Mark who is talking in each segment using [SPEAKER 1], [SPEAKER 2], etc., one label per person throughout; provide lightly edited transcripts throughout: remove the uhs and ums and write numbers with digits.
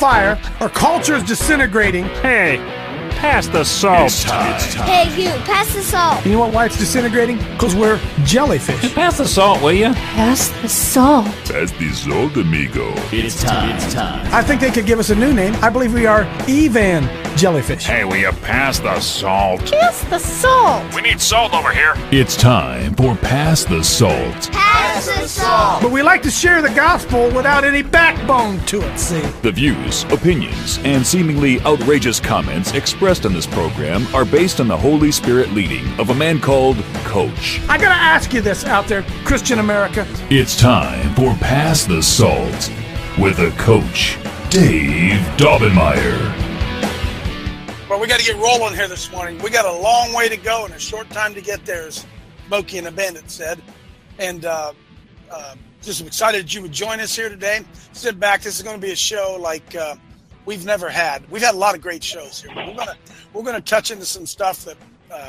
[SPEAKER 1] fire. Our culture is disintegrating.
[SPEAKER 2] Hey, pass the salt.
[SPEAKER 3] It's time.
[SPEAKER 4] Hey, you, pass the salt.
[SPEAKER 1] You know what, why it's disintegrating? Because we're jellyfish.
[SPEAKER 2] Pass the salt, will you?
[SPEAKER 4] Pass the salt.
[SPEAKER 3] Pass the salt, amigo.
[SPEAKER 5] It's time. It's time.
[SPEAKER 1] I think they could give us a new name. I believe we are Evan jellyfish.
[SPEAKER 2] Hey, will you pass the salt?
[SPEAKER 4] Pass the salt.
[SPEAKER 2] We need salt over here.
[SPEAKER 3] It's time for Pass the Salt.
[SPEAKER 4] Pass the salt.
[SPEAKER 1] But we like to share the gospel without any backbone to it, see?
[SPEAKER 3] The views, opinions, and seemingly outrageous comments expressed on this program are based on the Holy Spirit leading of a man called Coach.
[SPEAKER 1] I gotta ask you this out there, Christian America.
[SPEAKER 3] It's time for Pass the Salt with a Coach, Dave Daubenmire.
[SPEAKER 6] Well, we got to get rolling here this morning. We got a long way to go and a short time to get there, as Smokey and the Bandit said. And just excited that you would join us here today. Sit back. This is going to be a show like we've never had. We've had a lot of great shows here. But we're gonna touch into some stuff that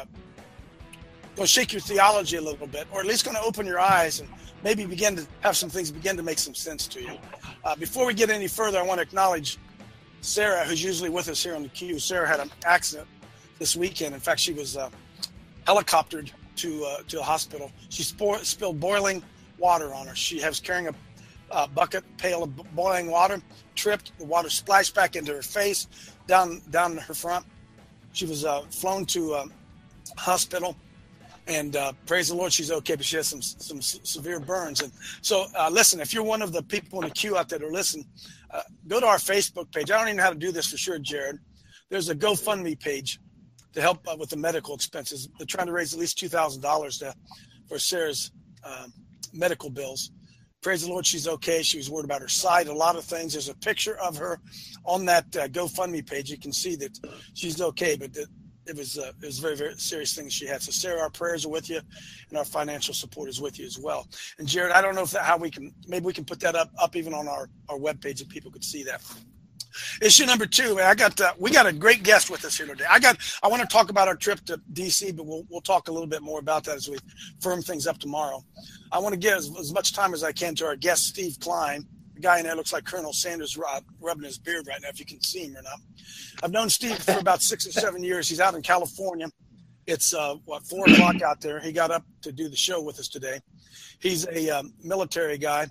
[SPEAKER 6] will shake your theology a little bit, or at least going to open your eyes and maybe begin to have some things begin to make some sense to you. Before we get any further, I want to acknowledge Sarah, who's usually with us here on the Q. Sarah had an accident this weekend. In fact, she was helicoptered to a hospital. She spilled boiling water on her. She was carrying a pail of boiling water, tripped. The water splashed back into her face, down her front. She was flown to a hospital, and praise the Lord, she's okay, but she has some severe burns. And so, listen, if you're one of the people in the queue out there that are listening, go to our Facebook page. I don't even know how to do this for sure, Jared. There's a GoFundMe page to help with the medical expenses. They're trying to raise at least $2,000 for Sarah's medical bills. Praise the Lord, she's okay. She was worried about her sight, a lot of things. There's a picture of her on that GoFundMe page. You can see that she's okay, but it was very, very serious things she had. So, Sarah, our prayers are with you, and our financial support is with you as well. And Jared, I don't know if maybe we can put that up even on our webpage so people could see that. Issue number 2, man, we got a great guest with us here today. I want to talk about our trip to DC, but we'll talk a little bit more about that as we firm things up tomorrow. I want to give as much time as I can to our guest, Steve Klein. The guy in there looks like Colonel Sanders rubbing his beard right now, if you can see him or not. I've known Steve for about 6 or 7 years. He's out in California. It's 4 o'clock out there. He got up to do the show with us today. He's a military guy,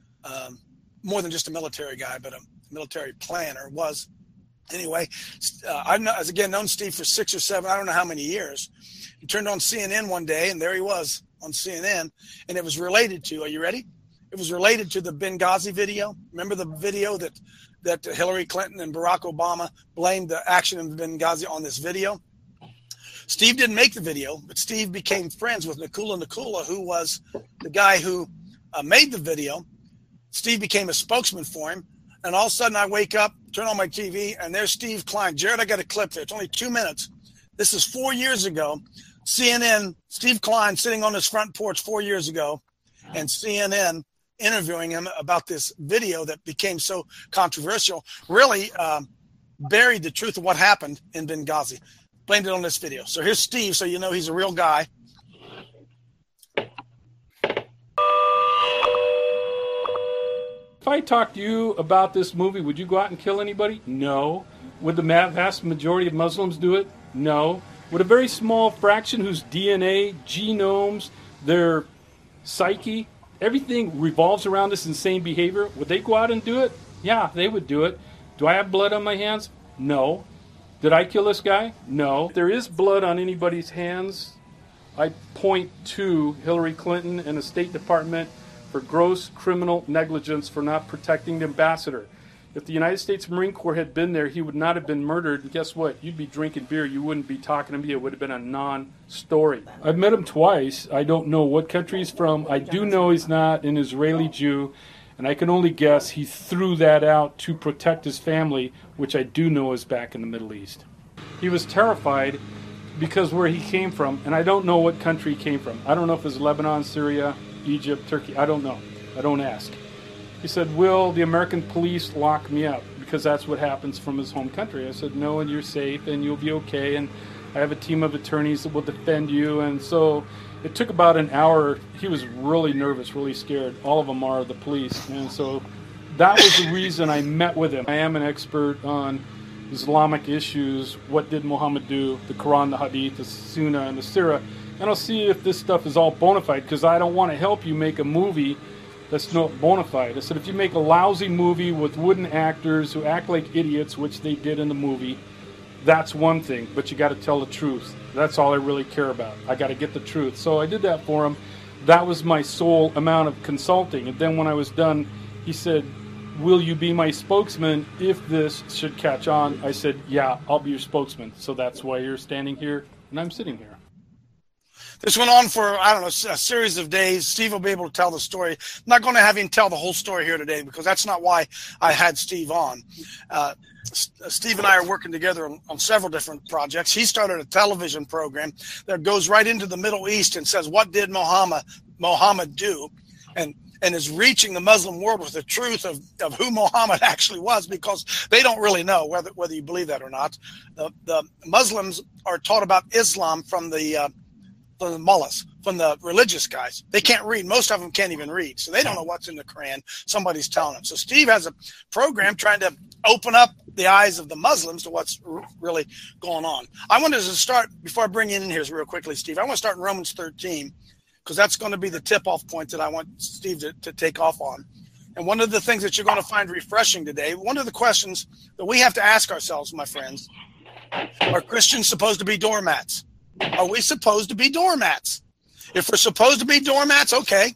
[SPEAKER 6] more than just a military guy, but a military planner was. Anyway, I've known Steve for 6 or 7, I don't know how many years. He turned on CNN one day, and there he was on CNN, and it was related to, are you ready? It was related to the Benghazi video. Remember the video that Hillary Clinton and Barack Obama blamed the action in Benghazi on this video? Steve didn't make the video, but Steve became friends with Nakula, who was the guy who made the video. Steve became a spokesman for him. And all of a sudden I wake up, turn on my TV, and there's Steve Klein. Jared, I got a clip there. It's only 2 minutes. This is 4 years ago. CNN, Steve Klein sitting on his front porch 4 years ago, and CNN interviewing him about this video that became so controversial, really buried the truth of what happened in Benghazi. Blamed it on this video. So here's Steve, so you know he's a real guy.
[SPEAKER 7] If I talked to you about this movie, would you go out and kill anybody? No. Would the vast majority of Muslims do it? No. Would a very small fraction whose DNA, genomes, their psyche, everything revolves around this insane behavior, would they go out and do it? Yeah, they would do it. Do I have blood on my hands? No. Did I kill this guy? No. If there is blood on anybody's hands, I point to Hillary Clinton and the State Department for gross criminal negligence for not protecting the ambassador. If the United States Marine Corps had been there, he would not have been murdered. And guess what? You'd be drinking beer. You wouldn't be talking to me. It would have been a non-story. I've met him twice. I don't know what country he's from. I do know he's not an Israeli Jew. And I can only guess he threw that out to protect his family, which I do know is back in the Middle East. He was terrified because where he came from, and I don't know what country he came from. I don't know if it's Lebanon, Syria, Egypt, Turkey. I don't know. I don't ask. He said, will the American police lock me up? Because that's what happens from his home country. I said, no, and you're safe, and you'll be okay, and I have a team of attorneys that will defend you. And so it took about an hour. He was really nervous, really scared. All of them are the police. And so that was the reason I met with him. I am an expert on Islamic issues. What did Muhammad do? The Quran, the Hadith, the Sunnah, and the Sirah. And I'll see if this stuff is all bona fide, because I don't want to help you make a movie that's not bona fide. I said, if you make a lousy movie with wooden actors who act like idiots, which they did in the movie, that's one thing, but you got to tell the truth. That's all I really care about. I got to get the truth. So I did that for him. That was my sole amount of consulting. And then when I was done, he said, will you be my spokesman if this should catch on? I said, yeah, I'll be your spokesman. So that's why you're standing here and I'm sitting here.
[SPEAKER 6] This went on for, I don't know, a series of days. Steve will be able to tell the story. I'm not going to have him tell the whole story here today because that's not why I had Steve on. Steve and I are working together on several different projects. He started a television program that goes right into the Middle East and says, what did Muhammad do? And is reaching the Muslim world with the truth of who Muhammad actually was, because they don't really know whether you believe that or not. The Muslims are taught about Islam from the mullahs, from the religious guys. They can't read. Most of them can't even read. So they don't know what's in the Quran. Somebody's telling them. So Steve has a program trying to open up the eyes of the Muslims to what's really going on. I wanted to start, before I bring you in here real quickly, Steve, I want to start in Romans 13, because that's going to be the tip-off point that I want Steve to take off on. And one of the things that you're going to find refreshing today, one of the questions that we have to ask ourselves, my friends, are Christians supposed to be doormats? Are we supposed to be doormats? If we're supposed to be doormats, okay.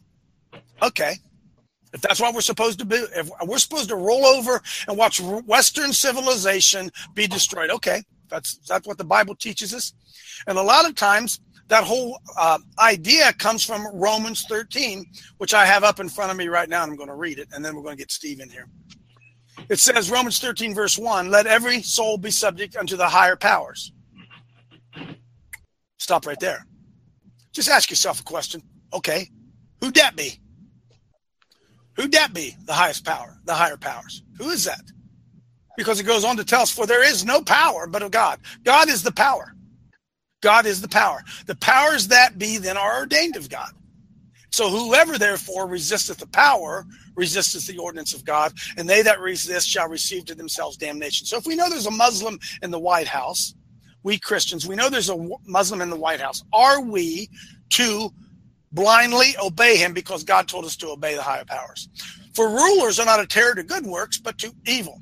[SPEAKER 6] If that's what we're supposed to do, if we're supposed to roll over and watch Western civilization be destroyed, okay, that's what the Bible teaches us. And a lot of times that whole idea comes from Romans 13, which I have up in front of me right now, and I'm going to read it, and then we're going to get Steve in here. It says, Romans 13, verse 1, let every soul be subject unto the higher powers. Stop right there. Just ask yourself a question. Okay, who'd that be? Who'd that be, the highest power, the higher powers? Who is that? Because it goes on to tell us, for there is no power but of God. God is the power. God is the power. The powers that be then are ordained of God. So whoever therefore resisteth the power, resisteth the ordinance of God, and they that resist shall receive to themselves damnation. So if we know there's a Muslim in the White House, we Christians, we know there's a Muslim in the White House. Are we to blindly obey him because God told us to obey the higher powers? For rulers are not a terror to good works, but to evil.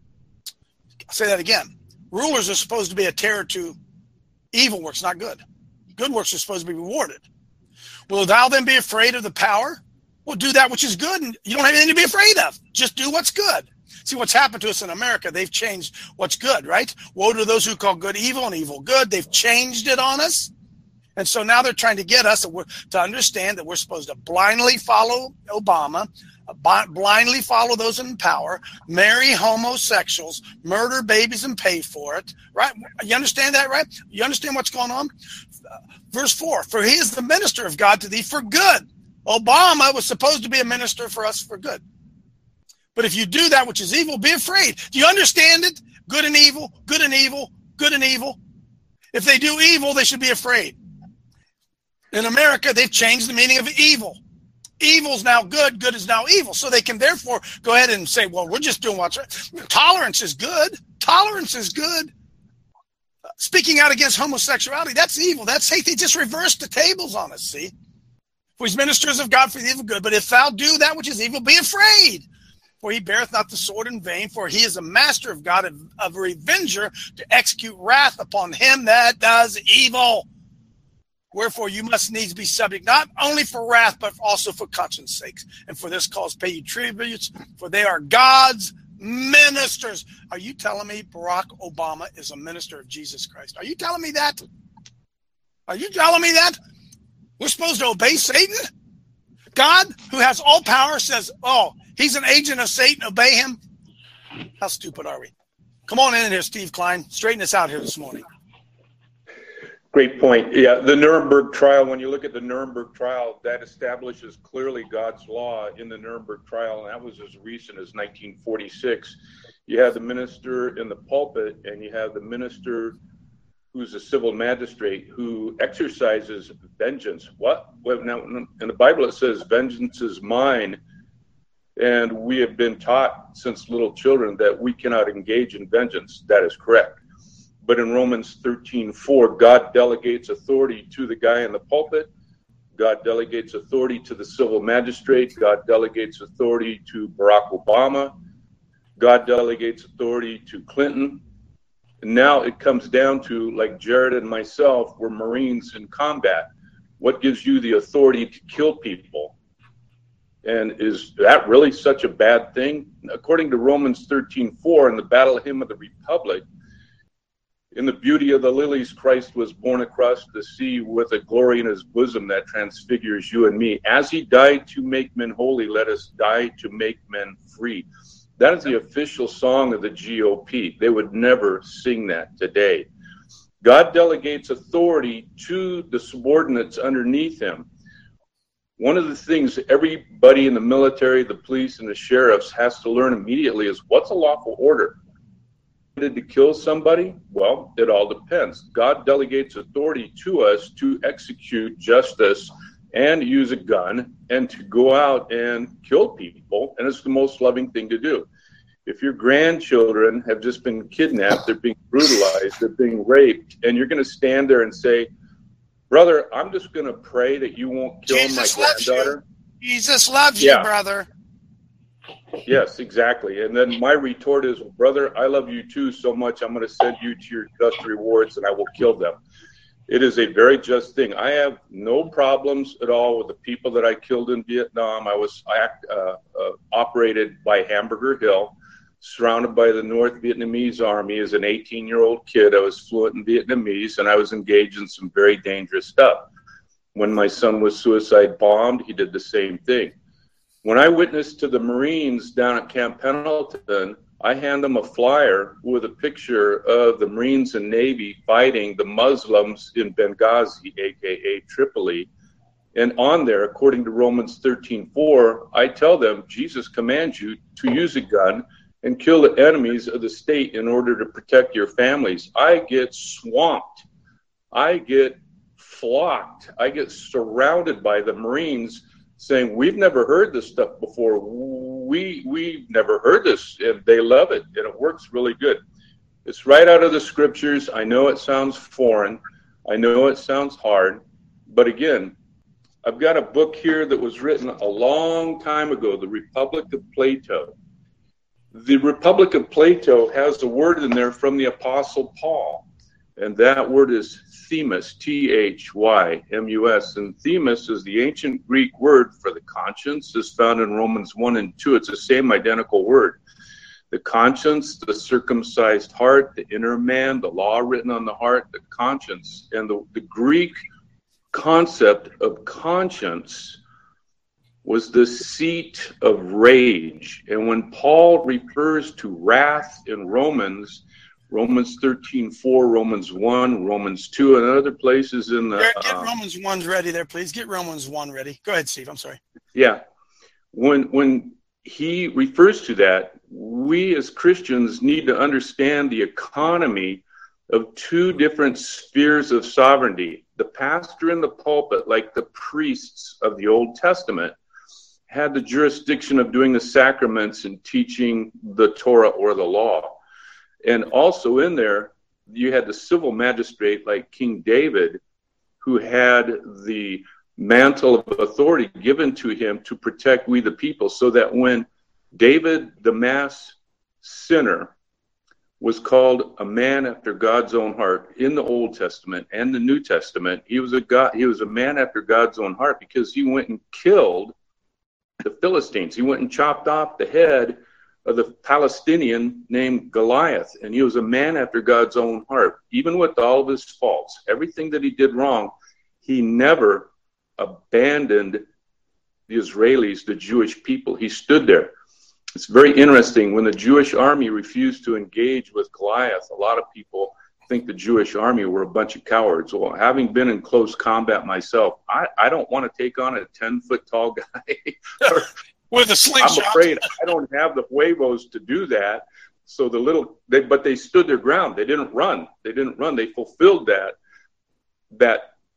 [SPEAKER 6] I'll say that again. Rulers are supposed to be a terror to evil works, not good. Good works are supposed to be rewarded. Will thou then be afraid of the power? Well, do that which is good, and you don't have anything to be afraid of. Just do what's good. See what's happened to us in America. They've changed what's good, right? Woe to those who call good evil and evil good. They've changed it on us. And so now they're trying to get us to understand that we're supposed to blindly follow Obama, blindly follow those in power, marry homosexuals, murder babies and pay for it, right? You understand that, right? You understand what's going on? Verse 4, for he is the minister of God to thee for good. Obama was supposed to be a minister for us for good. But if you do that which is evil, be afraid. Do you understand it? Good and evil, good and evil, good and evil. If they do evil, they should be afraid. In America, they've changed the meaning of evil. Evil is now good, good is now evil. So they can therefore go ahead and say, well, we're just doing what's right. Tolerance is good. Tolerance is good. Speaking out against homosexuality, that's evil. That's hate. They just reversed the tables on us, see? For he's ministers of God for the evil good. But if thou do that which is evil, be afraid. For he beareth not the sword in vain, for he is a master of God, of a revenger, to execute wrath upon him that does evil. Wherefore you must needs be subject, not only for wrath, but also for conscience sakes. And for this cause pay you tributes, for they are God's ministers. Are you telling me Barack Obama is a minister of Jesus Christ? Are you telling me that? Are you telling me that? We're supposed to obey Satan? God, who has all power, says, oh, he's an agent of Satan, obey him? How stupid are we? Come on in here, Steve Klein. Straighten us out here this morning.
[SPEAKER 5] Great point. Yeah, the Nuremberg trial, when you look at the Nuremberg trial, that establishes clearly God's law in the Nuremberg trial, and that was as recent as 1946. You have the minister in the pulpit, and you have the minister who's a civil magistrate who exercises vengeance. What? Well, now, in the Bible it says, vengeance is mine. And we have been taught since little children that we cannot engage in vengeance. That is correct. But in Romans 13:4, God delegates authority to the guy in the pulpit. God delegates authority to the civil magistrate. God delegates authority to Barack Obama. God delegates authority to Clinton. And now it comes down to, like Jared and myself, we're Marines in combat. What gives you the authority to kill people? And is that really such a bad thing? According to Romans 13:4, in the Battle Hymn of the Republic, in the beauty of the lilies, Christ was born across the sea with a glory in his bosom that transfigures you and me. As he died to make men holy, let us die to make men free. That is the official song of the GOP. They would never sing that today. God delegates authority to the subordinates underneath him. One of the things everybody in the military, the police, and the sheriffs has to learn immediately is what's a lawful order? To kill somebody? Well, it all depends. God delegates authority to us to execute justice and use a gun and to go out and kill people, and it's the most loving thing to do. If your grandchildren have just been kidnapped, they're being brutalized, they're being raped, and you're going to stand there and say, brother, I'm just going to pray that you won't kill
[SPEAKER 6] Jesus
[SPEAKER 5] my granddaughter.
[SPEAKER 6] Jesus loves you, brother.
[SPEAKER 5] Yes, exactly. And then my retort is, brother, I love you too so much, I'm going to send you to your just rewards and I will kill them. It is a very just thing. I have no problems at all with the people that I killed in Vietnam. I operated by Hamburger Hill, surrounded by the North Vietnamese army. As an 18-year-old kid, I was fluent in Vietnamese, and I was engaged in some very dangerous stuff. When my son was suicide bombed, he did the same thing. When I witnessed to the Marines down at Camp Pendleton, I hand them a flyer with a picture of the Marines and Navy fighting the Muslims in Benghazi, aka Tripoli. And on there, according to Romans 13:4, I tell them, Jesus commands you to use a gun and kill the enemies of the state in order to protect your families. I get swamped. I get flocked. I get surrounded by the Marines saying, we've never heard this stuff before. We've never heard this, and they love it, and it works really good. It's right out of the scriptures. I know it sounds foreign. I know it sounds hard. But again, I've got a book here that was written a long time ago, The Republic of Plato. The Republic of Plato has a word in there from the Apostle Paul, and that word is Themis, Thymus, and Themis is the ancient Greek word for the conscience. It's found in Romans 1 and 2. It's the same identical word. The conscience, the circumcised heart, the inner man, the law written on the heart, the conscience. And the Greek concept of conscience was the seat of rage. And when Paul refers to wrath in Romans 13:4, Romans 1, Romans 2, and other places in the...
[SPEAKER 6] Get Romans 1 ready there, please. Get Romans 1 ready. Go ahead, Steve. I'm sorry.
[SPEAKER 5] Yeah. When he refers to that, we as Christians need to understand the economy of two different spheres of sovereignty. The pastor in the pulpit, like the priests of the Old Testament, had the jurisdiction of doing the sacraments and teaching the Torah or the law. And also in there, you had the civil magistrate like King David, who had the mantle of authority given to him to protect we the people, so that when David, the mass sinner, was called a man after God's own heart in the Old Testament and the New Testament, he was a man after God's own heart because he went and killed the Philistines. He went and chopped off the head of the Palestinian named Goliath, and he was a man after God's own heart. Even with all of his faults, everything that he did wrong, he never abandoned the Israelis, the Jewish people. He stood there. It's very interesting. When the Jewish army refused to engage with Goliath, a lot of people think the Jewish army were a bunch of cowards. Well, having been in close combat myself, I don't want to take on a 10-foot tall guy.
[SPEAKER 6] With a slingshot.
[SPEAKER 5] I'm afraid I don't have the huevos to do that. So but they stood their ground. They didn't run. They fulfilled that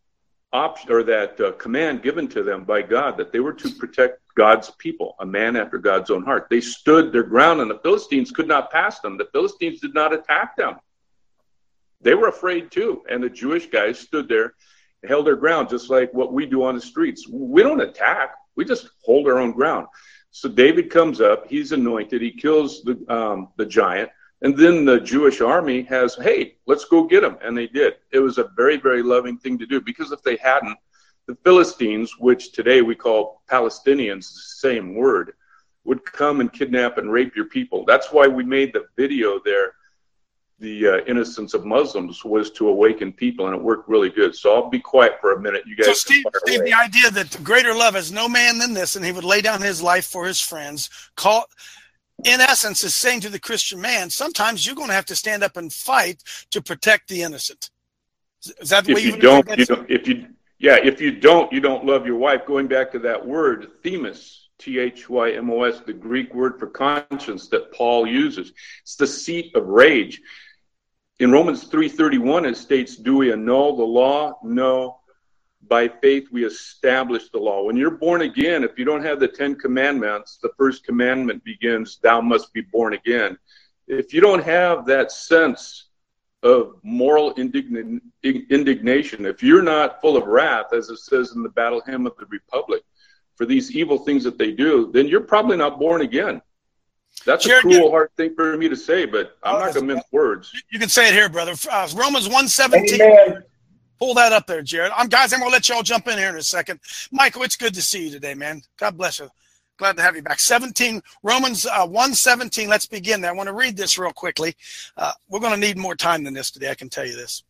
[SPEAKER 5] option or that command given to them by God that they were to protect God's people, a man after God's own heart. They stood their ground, and the Philistines could not pass them. The Philistines did not attack them. They were afraid too, and the Jewish guys stood there, held their ground, just like what we do on the streets. We don't attack. We just hold our own ground. So David comes up. He's anointed. He kills the giant. And then the Jewish army has, hey, let's go get him. And they did. It was a very, very loving thing to do, because if they hadn't, the Philistines, which today we call Palestinians, the same word, would come and kidnap and rape your people. That's why we made the video there, the innocence of Muslims, was to awaken people, and it worked really good. So I'll be quiet for a minute. You guys.
[SPEAKER 6] So Steve, the idea that greater love is no man than this, and he would lay down his life for his friends, in essence, is saying to the Christian man, sometimes you're going to have to stand up and fight to protect the innocent. Is that the way you don't? If you don't, you don't love your wife. Going back to that word, thymos, Thymos, the Greek word for conscience that Paul uses. It's the seat of rage. In Romans 3:31, it states, do we annul the law? No. By faith, we establish the law. When you're born again, if you don't have the 10 commandments, the first commandment begins, thou must be born again. If you don't have that sense of moral indignation, if you're not full of wrath, as it says in the Battle Hymn of the Republic, for these evil things that they do, then you're probably not born again. That's a cruel, hard thing for me to say, but I'm not going to mince words. You can say it here, brother. Romans 1:17.
[SPEAKER 5] Amen.
[SPEAKER 6] Pull that up there, Jared. Guys, I'm going to let y'all jump in here in a second. Michael, it's good to see you today, man. God bless you. Glad to have you back. Romans 1:17. Let's begin there. I want to read this real quickly. We're going to need more time than this today, I can tell you this.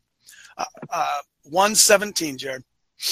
[SPEAKER 6] 1:17, Jared.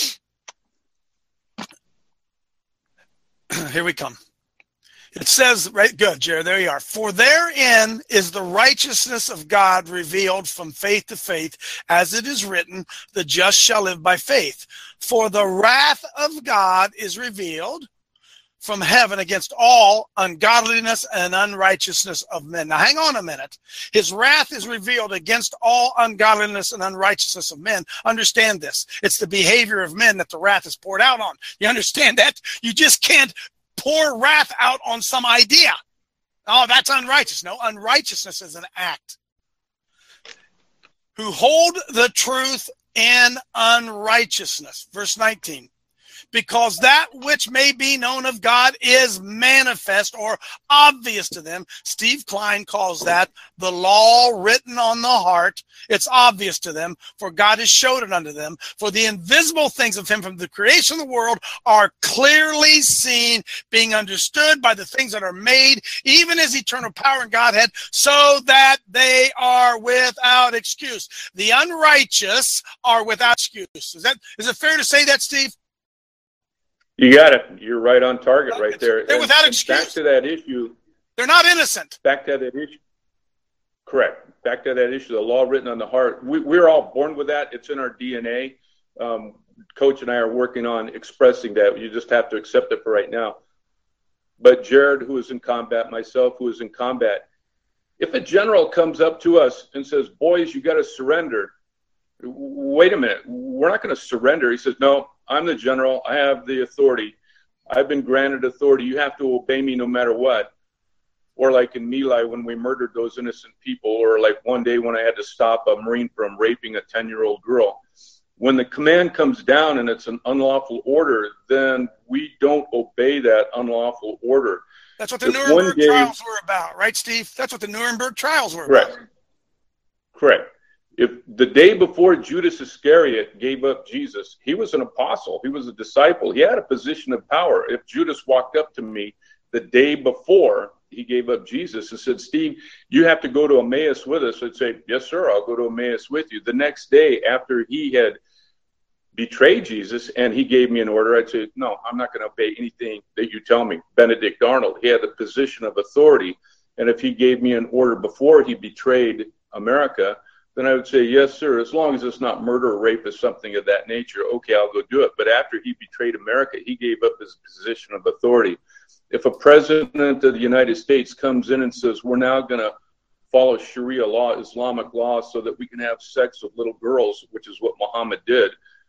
[SPEAKER 6] Here we come. It says, right, good, Jared, there you are. For therein is the righteousness of God revealed from faith to faith, as it is written, the just shall live by faith. For the wrath of God is revealed from heaven against all ungodliness and unrighteousness of men. Now, hang on a minute. His wrath is revealed against all ungodliness and unrighteousness of men. Understand this. It's the behavior of men that the wrath is poured out on. You understand that? You just can't pour wrath out on some idea. Oh, that's unrighteous. No, unrighteousness is an act. Who hold the truth in unrighteousness. Verse 19. Because that which may be known of God is manifest or obvious to them. Steve Klein calls that the law written on the heart. It's obvious to them, for God has showed it unto them. For the invisible things of him from the creation of the world are clearly seen, being understood by the things that are made, even his eternal power and Godhead, so that they are without excuse. The unrighteous are without excuse. Is it fair to say that, Steve?
[SPEAKER 5] You got it. You're right on target right there.
[SPEAKER 6] They're without excuse.
[SPEAKER 5] Back to that issue.
[SPEAKER 6] They're not innocent.
[SPEAKER 5] Back to that issue. Correct. Back to that issue, the law written on the heart. We're all born with that. It's in our DNA. Coach and I are working on expressing that. You just have to accept it for right now. But Jared, who is in combat, myself, who is in combat, if a general comes up to us and says, boys, you got to surrender. Wait a minute. We're not going to surrender. He says, no, I'm the general. I have the authority. I've been granted authority. You have to obey me no matter what. Or like in My Lai when we murdered those innocent people, or like one day when I had to stop a Marine from raping a 10-year-old girl. When the command comes down and it's an unlawful order, then we don't obey that unlawful order.
[SPEAKER 6] That's what the Nuremberg trials were about, right, Steve? That's what the Nuremberg trials were about.
[SPEAKER 5] Correct. If the day before Judas Iscariot gave up Jesus, he was an apostle. He was a disciple. He had a position of power. If Judas walked up to me the day before he gave up Jesus and said, Steve, you have to go to Emmaus with us, I'd say, yes, sir, I'll go to Emmaus with you. The next day after he had betrayed Jesus and he gave me an order, I'd say, no, I'm not going to obey anything that you tell me. Benedict Arnold, he had a position of authority. And if he gave me an order before he betrayed America, then I would say, yes, sir, as long as it's not murder or rape or something of that nature, okay, I'll go do it. But after he betrayed America, he gave up his position of authority. If a president of the United States comes in and says, we're now going to follow Sharia law, Islamic law, so that we can have sex with little girls, which is what Muhammad did,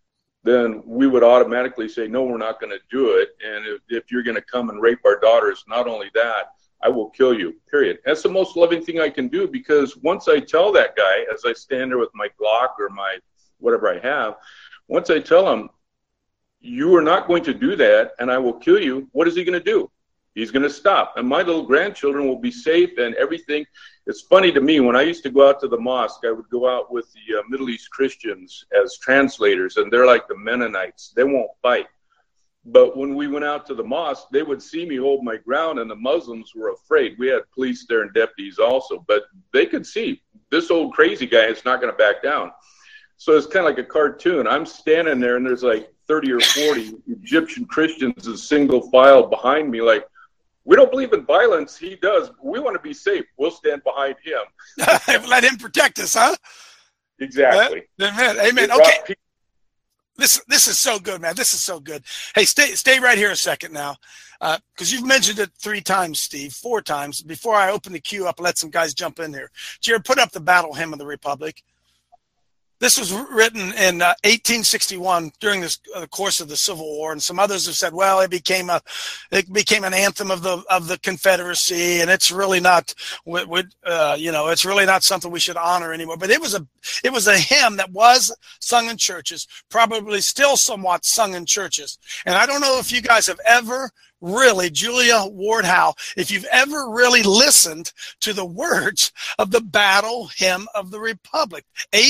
[SPEAKER 5] then we would automatically say, no, we're not going to do it. And if you're going to come and rape our daughters, not only that, I will kill you, period. That's the most loving thing I can do, because once I tell that guy, as I stand there with my Glock or my whatever I have, once I tell him, you are not going to do that and I will kill you, what is he going to do? He's going to stop. And my little grandchildren will be safe and everything. It's funny to me, when I used to go out to the mosque, I would go out with the Middle East Christians as translators, and they're like the Mennonites. They won't fight. But when we went out to the mosque, they would see me hold my ground, and the Muslims were afraid. We had police there and deputies also, but they could see this old crazy guy is not going to back down. So it's kind of like a cartoon. I'm standing there, and there's like 30 or 40 Egyptian Christians in single file behind me, like, we don't believe in violence. He does. We want to be safe. We'll stand behind him.
[SPEAKER 6] Let him protect us, huh?
[SPEAKER 5] Exactly.
[SPEAKER 6] Amen. Okay. This is so good, man. This is so good. Hey, stay right here a second now, because you've mentioned it 3 times, Steve, 4 times. Before I open the queue up, let some guys jump in here. Jared, put up the Battle Hymn of the Republic. This was written in 1861 during the course of the Civil War, and some others have said, well, it became an anthem of the Confederacy, and it's really not, it's really not something we should honor anymore. But it was a hymn that was sung in churches, probably still somewhat sung in churches. And I don't know if you guys have ever really, Julia Ward Howe, if you've ever really listened to the words of the Battle Hymn of the Republic,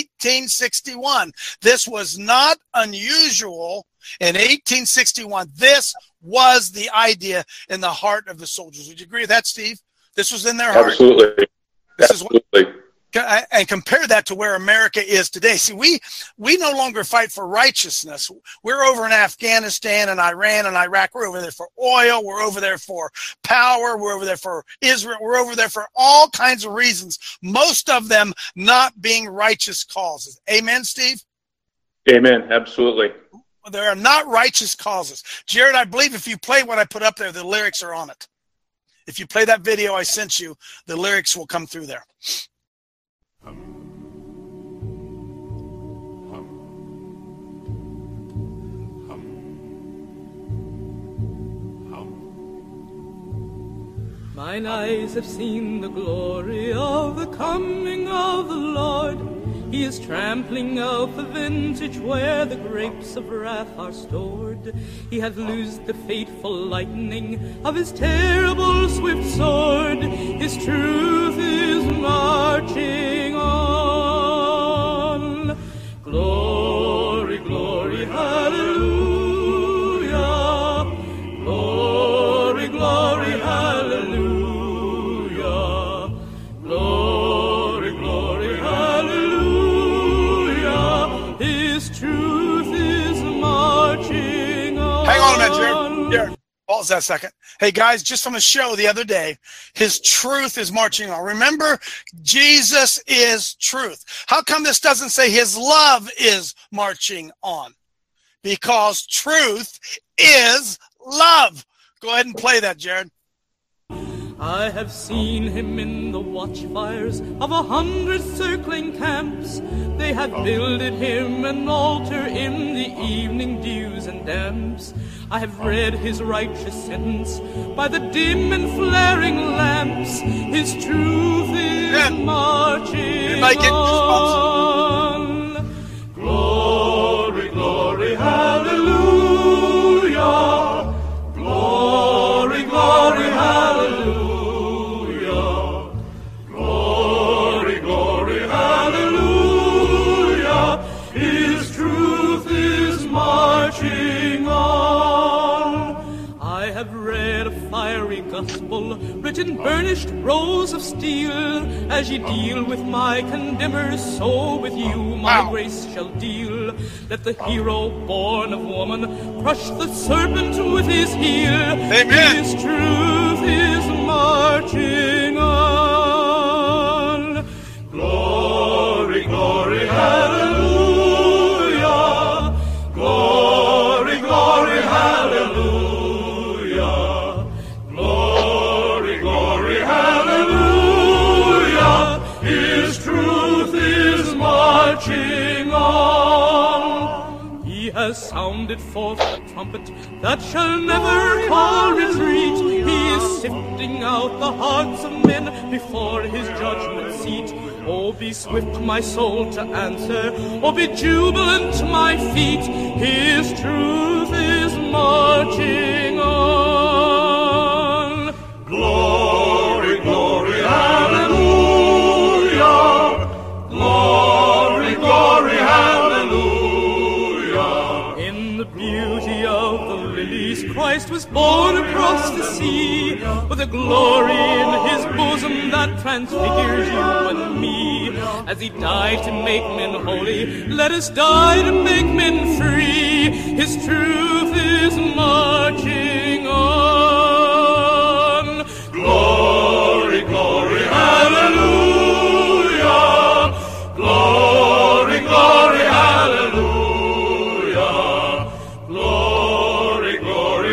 [SPEAKER 6] 1861. This was not unusual in 1861. This was the idea in the heart of the soldiers. Would you agree with that, Steve? This was in their heart.
[SPEAKER 5] Absolutely.
[SPEAKER 6] Absolutely. And compare that to where America is today. See, we no longer fight for righteousness. We're over in Afghanistan and Iran and Iraq. We're over there for oil. We're over there for power. We're over there for Israel. We're over there for all kinds of reasons, most of them not being righteous causes. Amen, Steve?
[SPEAKER 5] Amen. Absolutely.
[SPEAKER 6] There are not righteous causes. Jared, I believe if you play what I put up there, the lyrics are on it. If you play that video I sent you, the lyrics will come through there.
[SPEAKER 8] Mine eyes have seen the glory of the coming of the Lord. He is trampling out the vintage where the grapes of wrath are stored. He hath loosed the fateful lightning of his terrible swift sword. His truth is marching on. Glory, glory, hallelujah. Glory, glory, hallelujah. Glory, glory, hallelujah. His truth is marching on.
[SPEAKER 6] Hang on a minute, Jared. Pause that second. Hey, guys, just from a show the other day, his truth is marching on. Remember, Jesus is truth. How come this doesn't say his love is marching on? Because truth is love. Go ahead and play that, Jared.
[SPEAKER 8] I have seen him in the watchfires of 100 circling camps. They have builded him an altar in the evening dews and damps. I have read his righteous sentence by the dim and flaring lamps. His truth is marching on. Glory, glory, hallelujah. Glory, glory, hallelujah. Glory, glory, hallelujah. His truth is marching on. I have read a fiery gospel written burnished rows of steel. As ye deal with my condemners, so with you my grace shall deal. Let the hero born of woman crush the serpent with his heel.
[SPEAKER 6] Amen.
[SPEAKER 8] His truth is marching on. Glory, glory, hallelujah. Glory, glory, hallelujah. Glory, glory, hallelujah. His truth is marching on. He has sounded forth the trumpet that shall never call retreat. He is sifting out the hearts of men before his judgment seat. Oh, be swift, my soul, to answer. Oh, be jubilant, my feet. His truth is marching on. Glory, glory, hallelujah. Glory, glory, hallelujah. In the beauty of the lilies, Christ was born across the sea, with a glory in his bosom that transfigures you and me. As he died to make men holy, let us die to make men free. His truth is marching on. Glory, glory, hallelujah. Glory, glory, hallelujah. Glory, glory,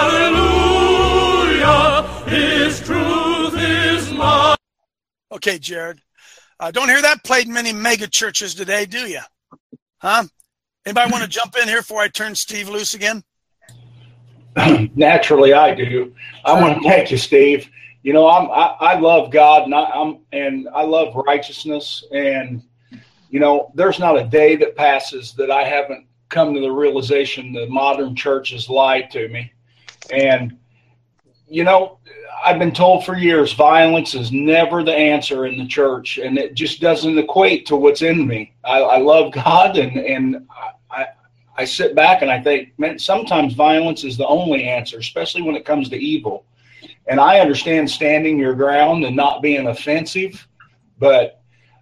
[SPEAKER 8] hallelujah. His truth is marching.
[SPEAKER 6] Okay, Jared. Don't hear that played in many mega churches today, do you? Huh? Anybody want to jump in here before I turn Steve loose again?
[SPEAKER 9] Naturally, I do. I want to thank you, Steve. You know, I love God, and I love righteousness, and you know, there's not a day that passes that I haven't come to the realization the modern church has lied to me. And you know, I've been told for years violence is never the answer in the church, and it just doesn't equate to what's in me. I love God, and I sit back and I think, man, sometimes violence is the only answer, especially when it comes to evil. And I understand standing your ground and not being offensive, but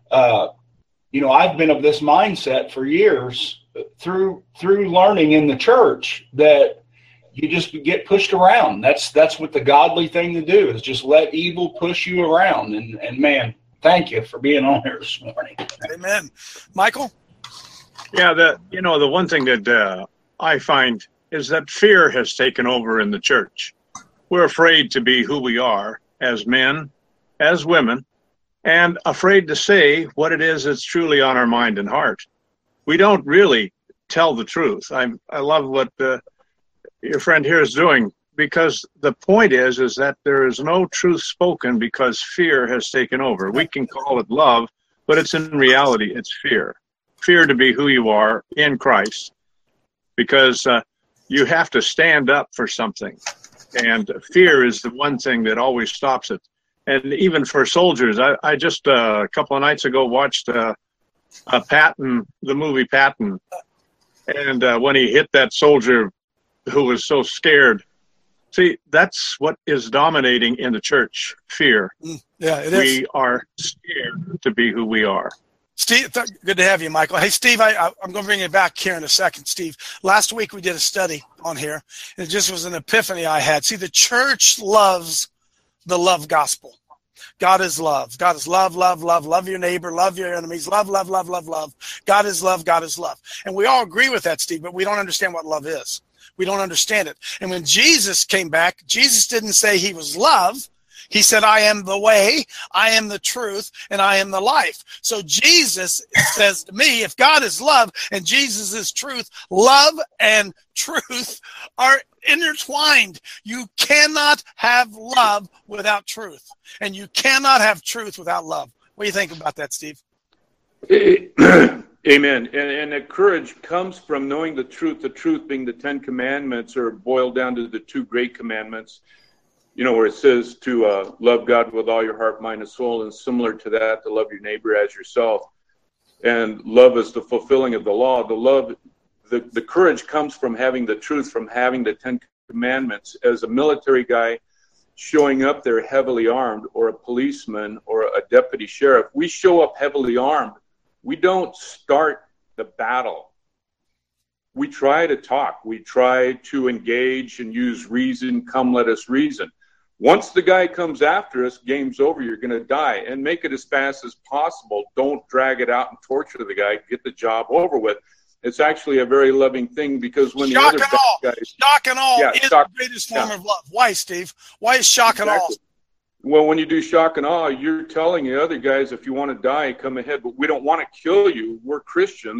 [SPEAKER 9] you know, I've been of this mindset for years through learning in the church that you just get pushed around. That's what the godly thing to do, is just let evil push you around. And man, thank you for being on here this morning.
[SPEAKER 6] Amen. Michael?
[SPEAKER 10] Yeah, the one thing that I find is that fear has taken over in the church. We're afraid to be who we are as men, as women, and afraid to say what it is that's truly on our mind and heart. We don't really tell the truth. I love what your friend here is doing, because the point is that there is no truth spoken because fear has taken over. We can call it love, but it's in reality, it's fear. Fear to be who you are in Christ, because you have to stand up for something. And fear is the one thing that always stops it. And even for soldiers, I just a couple of nights ago watched Patton, the movie Patton. And when he hit that soldier who was so scared. See, that's what is dominating in the church, fear.
[SPEAKER 6] Yeah, it is.
[SPEAKER 10] We are scared to be who we are.
[SPEAKER 6] Steve, good to have you, Michael. Hey, Steve, I'm going to bring you back here in a second, Steve. Last week we did a study on here, and it just was an epiphany I had. See, the church loves the love gospel. God is love. God is love, love, love. Love your neighbor. Love your enemies. Love, love, love, love, love. God is love. God is love. And we all agree with that, Steve, but we don't understand what love is. We don't understand it. And when Jesus came back, Jesus didn't say he was love. He said, I am the way, I am the truth, and I am the life. So Jesus says to me, if God is love and Jesus is truth, love and truth are intertwined. You cannot have love without truth, and you cannot have truth without love. What do you think about that, Steve?
[SPEAKER 5] Amen. And that courage comes from knowing the truth being the 10 commandments, are boiled down to the 2 great commandments, you know, where it says to love God with all your heart, mind, and soul, and similar to that, to love your neighbor as yourself. And love is the fulfilling of the law. The courage comes from having the truth, from having the 10 commandments. As a military guy showing up there heavily armed, or a policeman or a deputy sheriff, we show up heavily armed. We don't start the battle. We try to talk. We try to engage and use reason. Come, let us reason. Once the guy comes after us, game's over. You're going to die. And make it as fast as possible. Don't drag it out and torture the guy. Get the job over with. It's actually a very loving thing, because when
[SPEAKER 6] shock
[SPEAKER 5] the other guys...
[SPEAKER 6] Shock and all is the greatest form of love. Why, Steve? Why is shock and all?
[SPEAKER 5] Well, when you do shock and awe, you're telling the other guys, if you want to die, come ahead. But we don't want to kill you. We're Christians.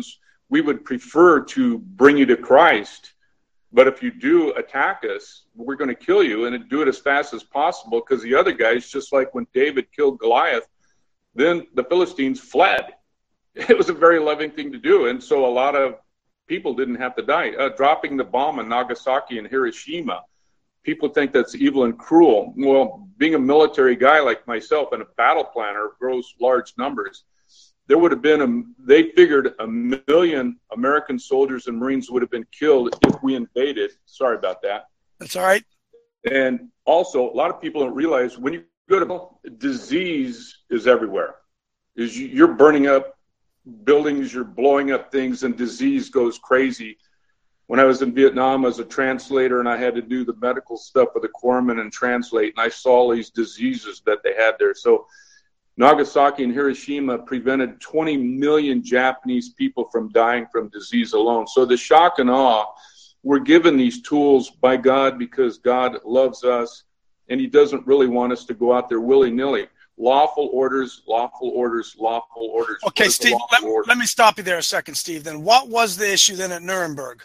[SPEAKER 5] we would prefer to bring you to Christ. But if you do attack us, we're going to kill you and do it as fast as possible, because the other guys, just like when David killed Goliath, then the Philistines fled. It was a very loving thing to do. And so a lot of people didn't have to die. Dropping the bomb on Nagasaki and Hiroshima, people think that's evil and cruel. Well, being a military guy like myself and a battle planner grows large numbers. There would have been, they figured 1 million American soldiers and Marines would have been killed if we invaded. Sorry about that.
[SPEAKER 6] That's all right.
[SPEAKER 5] And also, a lot of people don't realize when you go to disease is everywhere. You're burning up buildings, you're blowing up things, and disease goes crazy. When I was in Vietnam as a translator and I had to do the medical stuff with the corpsmen and translate, and I saw all these diseases that they had there. So Nagasaki and Hiroshima prevented 20 million Japanese people from dying from disease alone. So the shock and awe, we're given these tools by God because God loves us, and he doesn't really want us to go out there willy-nilly. Lawful orders, lawful orders, lawful orders.
[SPEAKER 6] Okay, Steve, let me stop you there a second, Steve. Then what was the issue then at Nuremberg?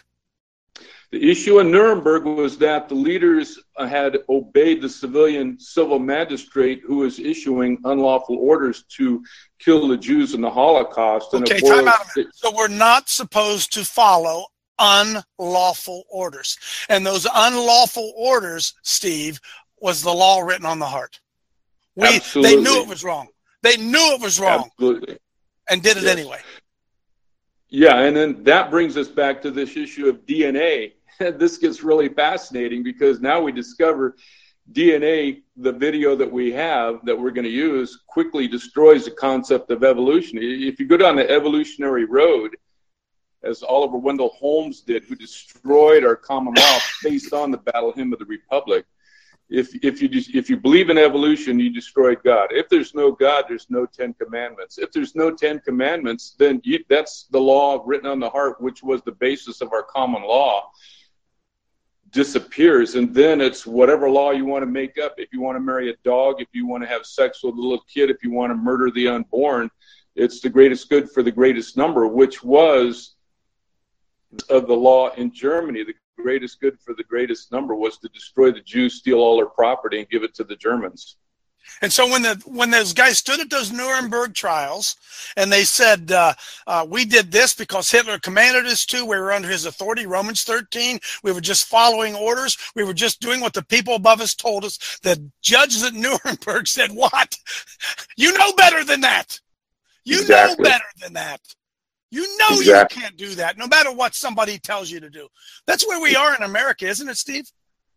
[SPEAKER 5] The issue in Nuremberg was that the leaders had obeyed the civil magistrate who was issuing unlawful orders to kill the Jews in the Holocaust. And
[SPEAKER 6] okay, time out a minute. So we're not supposed to follow unlawful orders. And those unlawful orders, Steve, was the law written on the heart. They knew it was wrong. They knew it was wrong.
[SPEAKER 5] Absolutely.
[SPEAKER 6] And did it anyway.
[SPEAKER 5] Yeah, and then that brings us back to this issue of DNA. This gets really fascinating because now we discover DNA, the video that we have that we're going to use, quickly destroys the concept of evolution. If you go down the evolutionary road, as Oliver Wendell Holmes did, who destroyed our common law based on the Battle Hymn of the Republic, if you believe in evolution, you destroyed God. If there's no God, there's no 10 Commandments. If there's no 10 Commandments, then that's the law written on the heart, which was the basis of our common law, disappears. And then it's whatever law you want to make up. If you want to marry a dog, if you want to have sex with a little kid, if you want to murder the unborn, it's the greatest good for the greatest number, which was of the law in Germany. The greatest good for the greatest number was to destroy the Jews, steal all their property, and give it to the Germans.
[SPEAKER 6] And so when those guys stood at those Nuremberg trials and they said, we did this because Hitler commanded us to, we were under his authority, Romans 13, we were just following orders, we were just doing what the people above us told us, the judges at Nuremberg said, what? You know better than that. You know better than that. You know you can't do that, no matter what somebody tells you to do. That's where we are in America, isn't it, Steve?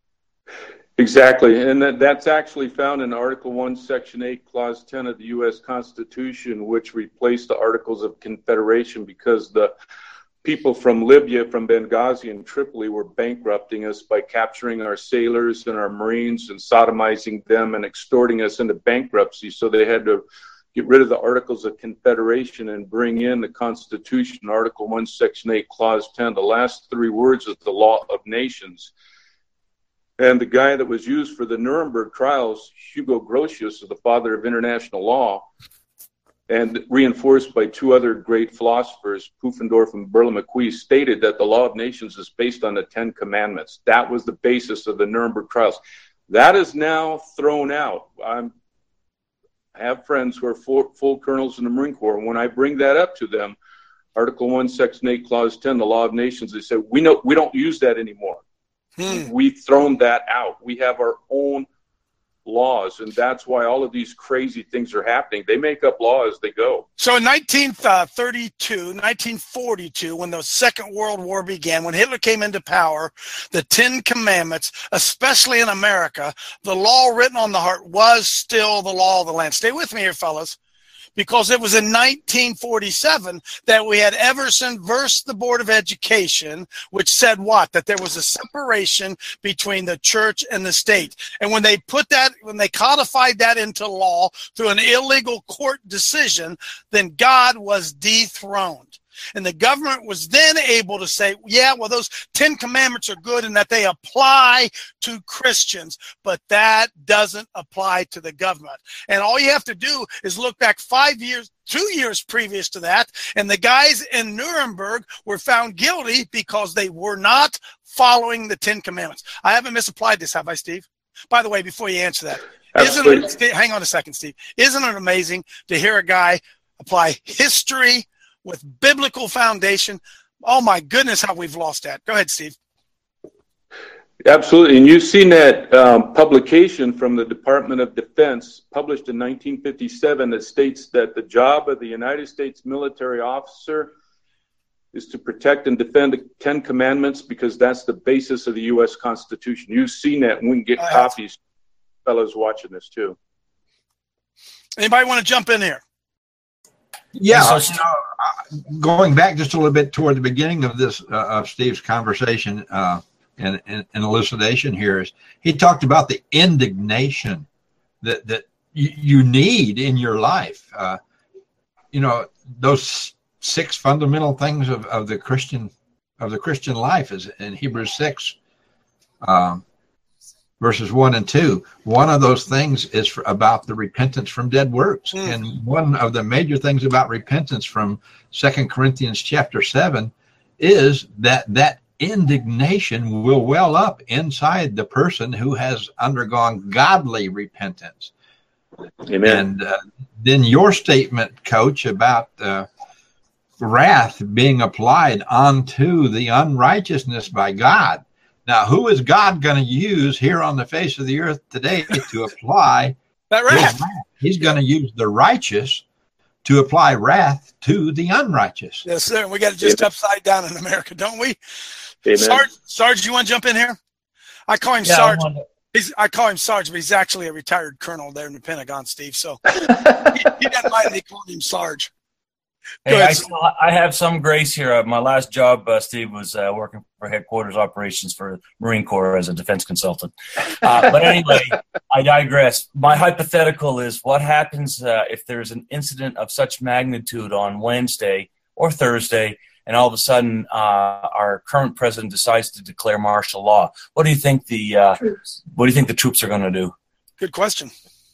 [SPEAKER 5] Exactly, and that's actually found in Article 1, Section 8, Clause 10 of the U.S. Constitution, which replaced the Articles of Confederation because the people from Libya, from Benghazi and Tripoli were bankrupting us by capturing our sailors and our Marines and sodomizing them and extorting us into bankruptcy. So they had to get rid of the Articles of Confederation and bring in the Constitution, Article 1, Section 8, Clause 10. The last three words is the law of nations. And the guy that was used for the Nuremberg trials, Hugo Grotius, is the father of international law, and reinforced by two other great philosophers, Pufendorf and Berle-McQueen, stated that the law of nations is based on the 10 Commandments. That was the basis of the Nuremberg trials. That is now thrown out. I have friends who are full colonels in the Marine Corps, and when I bring that up to them, Article 1, Section 8, Clause 10, the law of nations, they say, we don't use that anymore. We've thrown that out. We have our own laws, and that's why all of these crazy things are happening. They make up law as they go.
[SPEAKER 6] So in 1942, when the Second World War began, when Hitler came into power, the 10 Commandments, especially in America, the law written on the heart was still the law of the land. Stay with me here, fellas. Because it was in 1947 that we had Everson versus the Board of Education, which said what? That there was a separation between the church and the state. And when they codified that into law through an illegal court decision, then God was dethroned. And the government was then able to say, yeah, well, those 10 commandments are good and that they apply to Christians, but that doesn't apply to the government. And all you have to do is look back 5 years, 2 years previous to that, and the guys in Nuremberg were found guilty because they were not following the 10 commandments. I haven't misapplied this, have I, Steve? By the way, before you answer that, hang on a second, Steve. Isn't it amazing to hear a guy apply history with biblical foundation? Oh, my goodness, how we've lost that. Go ahead, Steve.
[SPEAKER 5] Absolutely. And you've seen that publication from the Department of Defense published in 1957 that states that the job of the United States military officer is to protect and defend the 10 commandments because that's the basis of the U.S. Constitution. You've seen that, and we can get copies. Fellows watching this too.
[SPEAKER 6] Anybody want to jump in here?
[SPEAKER 11] Yeah, going back just a little bit toward the beginning of this of Steve's conversation and elucidation here is he talked about the indignation that you need in your life. Those 6 fundamental things of the Christian life is in Hebrews 6. Verses 1 and 2. One of those things is about the repentance from dead works. And one of the major things about repentance from 2 Corinthians chapter 7 is that indignation will well up inside the person who has undergone godly repentance.
[SPEAKER 5] Amen.
[SPEAKER 11] And then your statement, Coach, about wrath being applied onto the unrighteousness by God. Now, who is God going to use here on the face of the earth today to apply
[SPEAKER 6] that wrath?
[SPEAKER 11] He's going to use the righteous to apply wrath to the unrighteous.
[SPEAKER 6] Yes, sir. We got it just upside down in America, don't we?
[SPEAKER 5] Amen.
[SPEAKER 6] Sarge, you want to jump in here? I call him Sarge. I call him Sarge, but he's actually a retired colonel there in the Pentagon, Steve. So he doesn't mind me calling him Sarge.
[SPEAKER 12] Hey, I have some grace here. My last job, Steve, was working for headquarters operations for Marine Corps as a defense consultant. But anyway, I digress. My hypothetical is what happens if there's an incident of such magnitude on Wednesday or Thursday, and all of a sudden our current president decides to declare martial law? What do you think the troops are going to do?
[SPEAKER 6] Good question.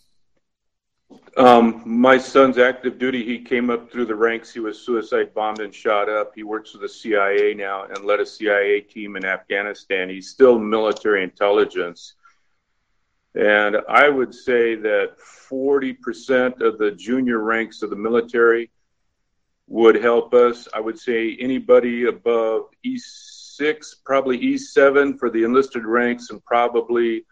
[SPEAKER 5] My son's active duty, he came up through the ranks. He was suicide bombed and shot up. He works for the CIA now and led a CIA team in Afghanistan. He's still military intelligence. And I would say that 40% of the junior ranks of the military would help us. I would say anybody above E6, probably E7 for the enlisted ranks, and probably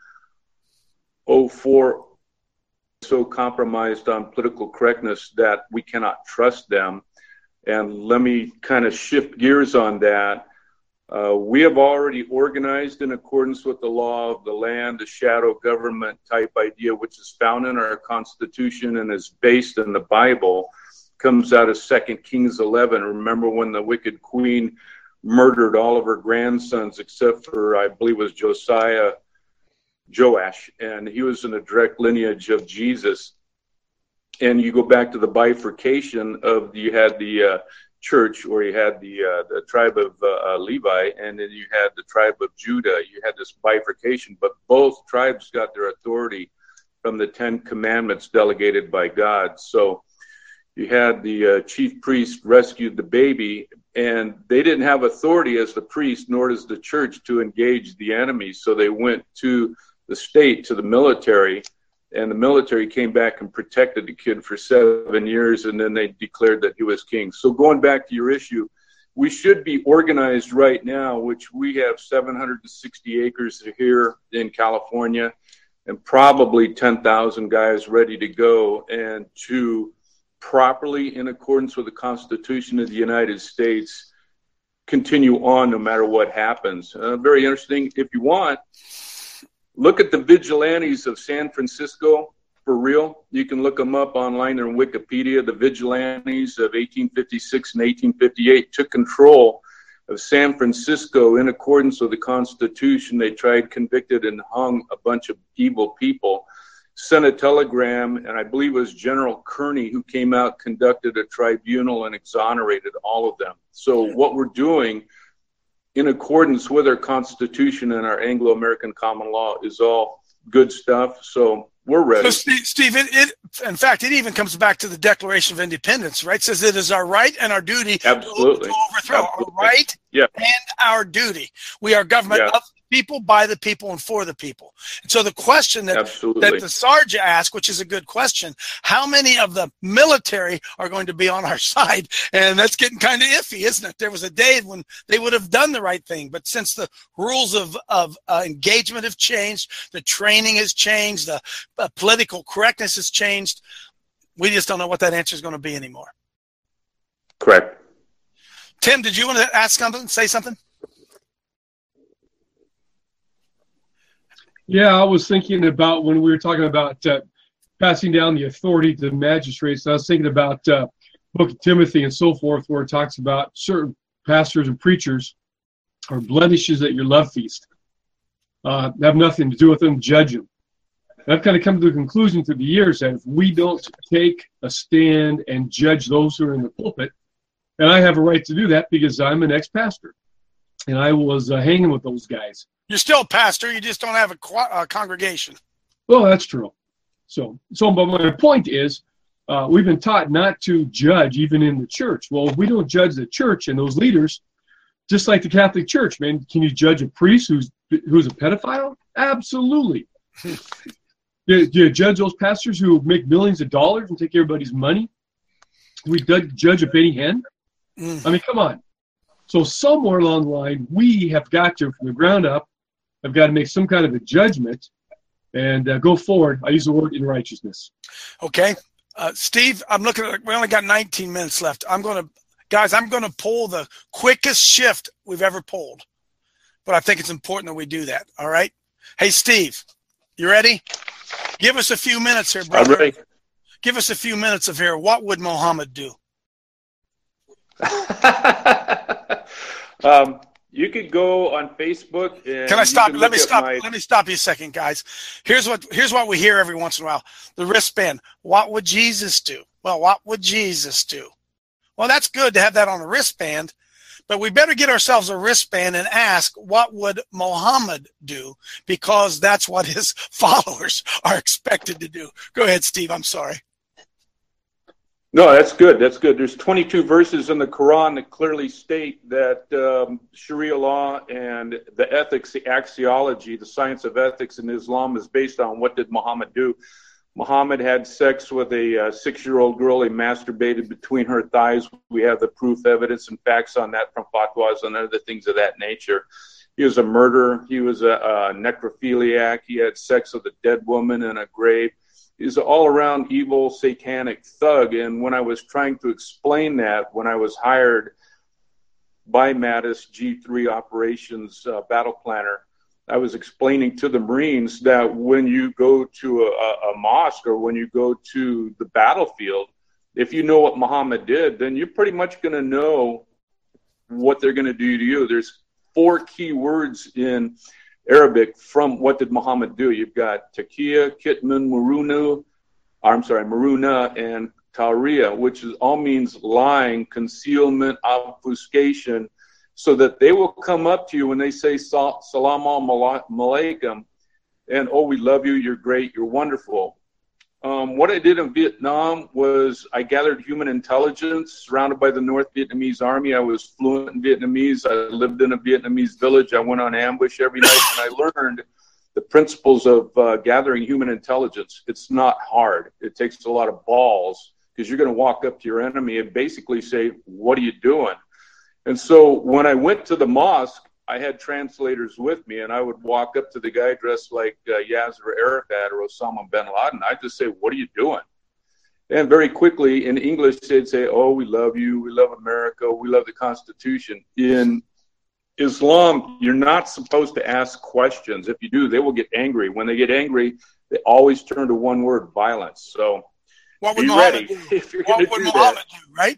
[SPEAKER 5] 04 so compromised on political correctness that we cannot trust them. And let me kind of shift gears on that. We have already organized in accordance with the law of the land, a shadow government type idea, which is found in our Constitution and is based in the Bible. Comes out of 2 Kings 11. Remember when the wicked queen murdered all of her grandsons except for, I believe it was Joash, and he was in a direct lineage of Jesus. And you go back to the bifurcation of, you had the church, or you had the tribe of Levi, and then you had the tribe of Judah. You had this bifurcation, but both tribes got their authority from the 10 commandments delegated by God. So you had the chief priest rescued the baby, and they didn't have authority as the priest, nor does the church, to engage the enemy. So they went to the state, to the military, and the military came back and protected the kid for 7 years, and then they declared that he was king. So going back to your issue, we should be organized right now, which we have 760 acres here in California, and probably 10,000 guys ready to go, and to properly, in accordance with the Constitution of the United States, continue on no matter what happens. Very interesting. If you want, look at the vigilantes of San Francisco, for real. You can look them up online or in Wikipedia. The vigilantes of 1856 and 1858 took control of San Francisco in accordance with the Constitution. They tried, convicted, and hung a bunch of evil people. sent a telegram, and I believe it was General Kearney who came out, conducted a tribunal, and exonerated all of them. So what we're doing, in accordance with our Constitution and our Anglo-American common law, is all good stuff. So we're ready.
[SPEAKER 6] So Steve, in fact, it even comes back to the Declaration of Independence, right? It says it is our right and our duty to overthrow. Our right and our duty. We are government of the people, by the people, and for the people. And so the question that the Sergeant asked, which is a good question, how many of the military are going to be on our side? And that's getting kind of iffy, isn't it? There was a day when they would have done the right thing, but since the rules of engagement have changed, the training has changed, the political correctness has changed, we just don't know what that answer is going to be anymore.
[SPEAKER 5] Correct.
[SPEAKER 6] Tim, did you want to ask something, say something?
[SPEAKER 13] Yeah, I was thinking about when we were talking about passing down the authority to the magistrates. I was thinking about Book of Timothy and so forth, where it talks about certain pastors and preachers are blemishes at your love feast. Have nothing to do with them, judge them. And I've kind of come to the conclusion through the years that if we don't take a stand and judge those who are in the pulpit, and I have a right to do that because I'm an ex-pastor, and I was hanging with those guys.
[SPEAKER 6] You're still a pastor. You just don't have a congregation.
[SPEAKER 13] Well, that's true. So, but my point is, we've been taught not to judge even in the church. Well, if we don't judge the church and those leaders, just like the Catholic Church, man, can you judge a priest who's a pedophile? Absolutely. Do you judge those pastors who make millions of dollars and take everybody's money? We judge a Benny Hinn? I mean, come on. So somewhere along the line, we have got to, from the ground up, have got to make some kind of a judgment and go forward. I use the word in righteousness.
[SPEAKER 6] Okay. Steve, I'm looking at, we only got 19 minutes left. I'm going to pull the quickest shift we've ever pulled. But I think it's important that we do that. All right. Hey, Steve, you ready? Give us a few minutes here, brother.
[SPEAKER 5] I'm ready.
[SPEAKER 6] Give us a few minutes of here. What would Muhammad do?
[SPEAKER 5] You could go on Facebook. And
[SPEAKER 6] can I stop? Let me stop you a second, guys. Here's what we hear every once in a while. The wristband. What would Jesus do? Well, what would Jesus do? Well, that's good to have that on a wristband, but we better get ourselves a wristband and ask, what would Muhammad do? Because that's what his followers are expected to do. Go ahead, Steve. I'm sorry.
[SPEAKER 5] No, that's good. That's good. There's 22 verses in the Quran that clearly state that Sharia law and the ethics, the axiology, the science of ethics in Islam is based on what did Muhammad do. Muhammad had sex with a 6-year-old girl. He masturbated between her thighs. We have the proof, evidence, and facts on that from fatwas and other things of that nature. He was a murderer. He was a necrophiliac. He had sex with a dead woman in a grave. He's an all-around evil, satanic thug. And when I was trying to explain that, when I was hired by Mattis G3 Operations Battle Planner, I was explaining to the Marines that when you go to a mosque or when you go to the battlefield, if you know what Muhammad did, then you're pretty much going to know what they're going to do to you. There's 4 key words in Arabic from what did Muhammad do. You've got Taqiya, Kitman, Maruna, and Tawriya, which all means lying, concealment, obfuscation, so that they will come up to you when they say salam alaikum, and oh, we love you, you're great, you're wonderful. What I did in Vietnam was I gathered human intelligence surrounded by the North Vietnamese army. I was fluent in Vietnamese. I lived in a Vietnamese village. I went on ambush every night, and I learned the principles of gathering human intelligence. It's not hard. It takes a lot of balls because you're going to walk up to your enemy and basically say, what are you doing? And so when I went to the mosque, I had translators with me, and I would walk up to the guy dressed like Yasser Arafat or Osama bin Laden. I'd just say, what are you doing? And very quickly in English, they'd say, oh, we love you. We love America. We love the Constitution. In Islam, you're not supposed to ask questions. If you do, they will get angry. When they get angry, they always turn to one word, violence. So
[SPEAKER 6] what would
[SPEAKER 5] be ready if you're going to do that.
[SPEAKER 6] Right?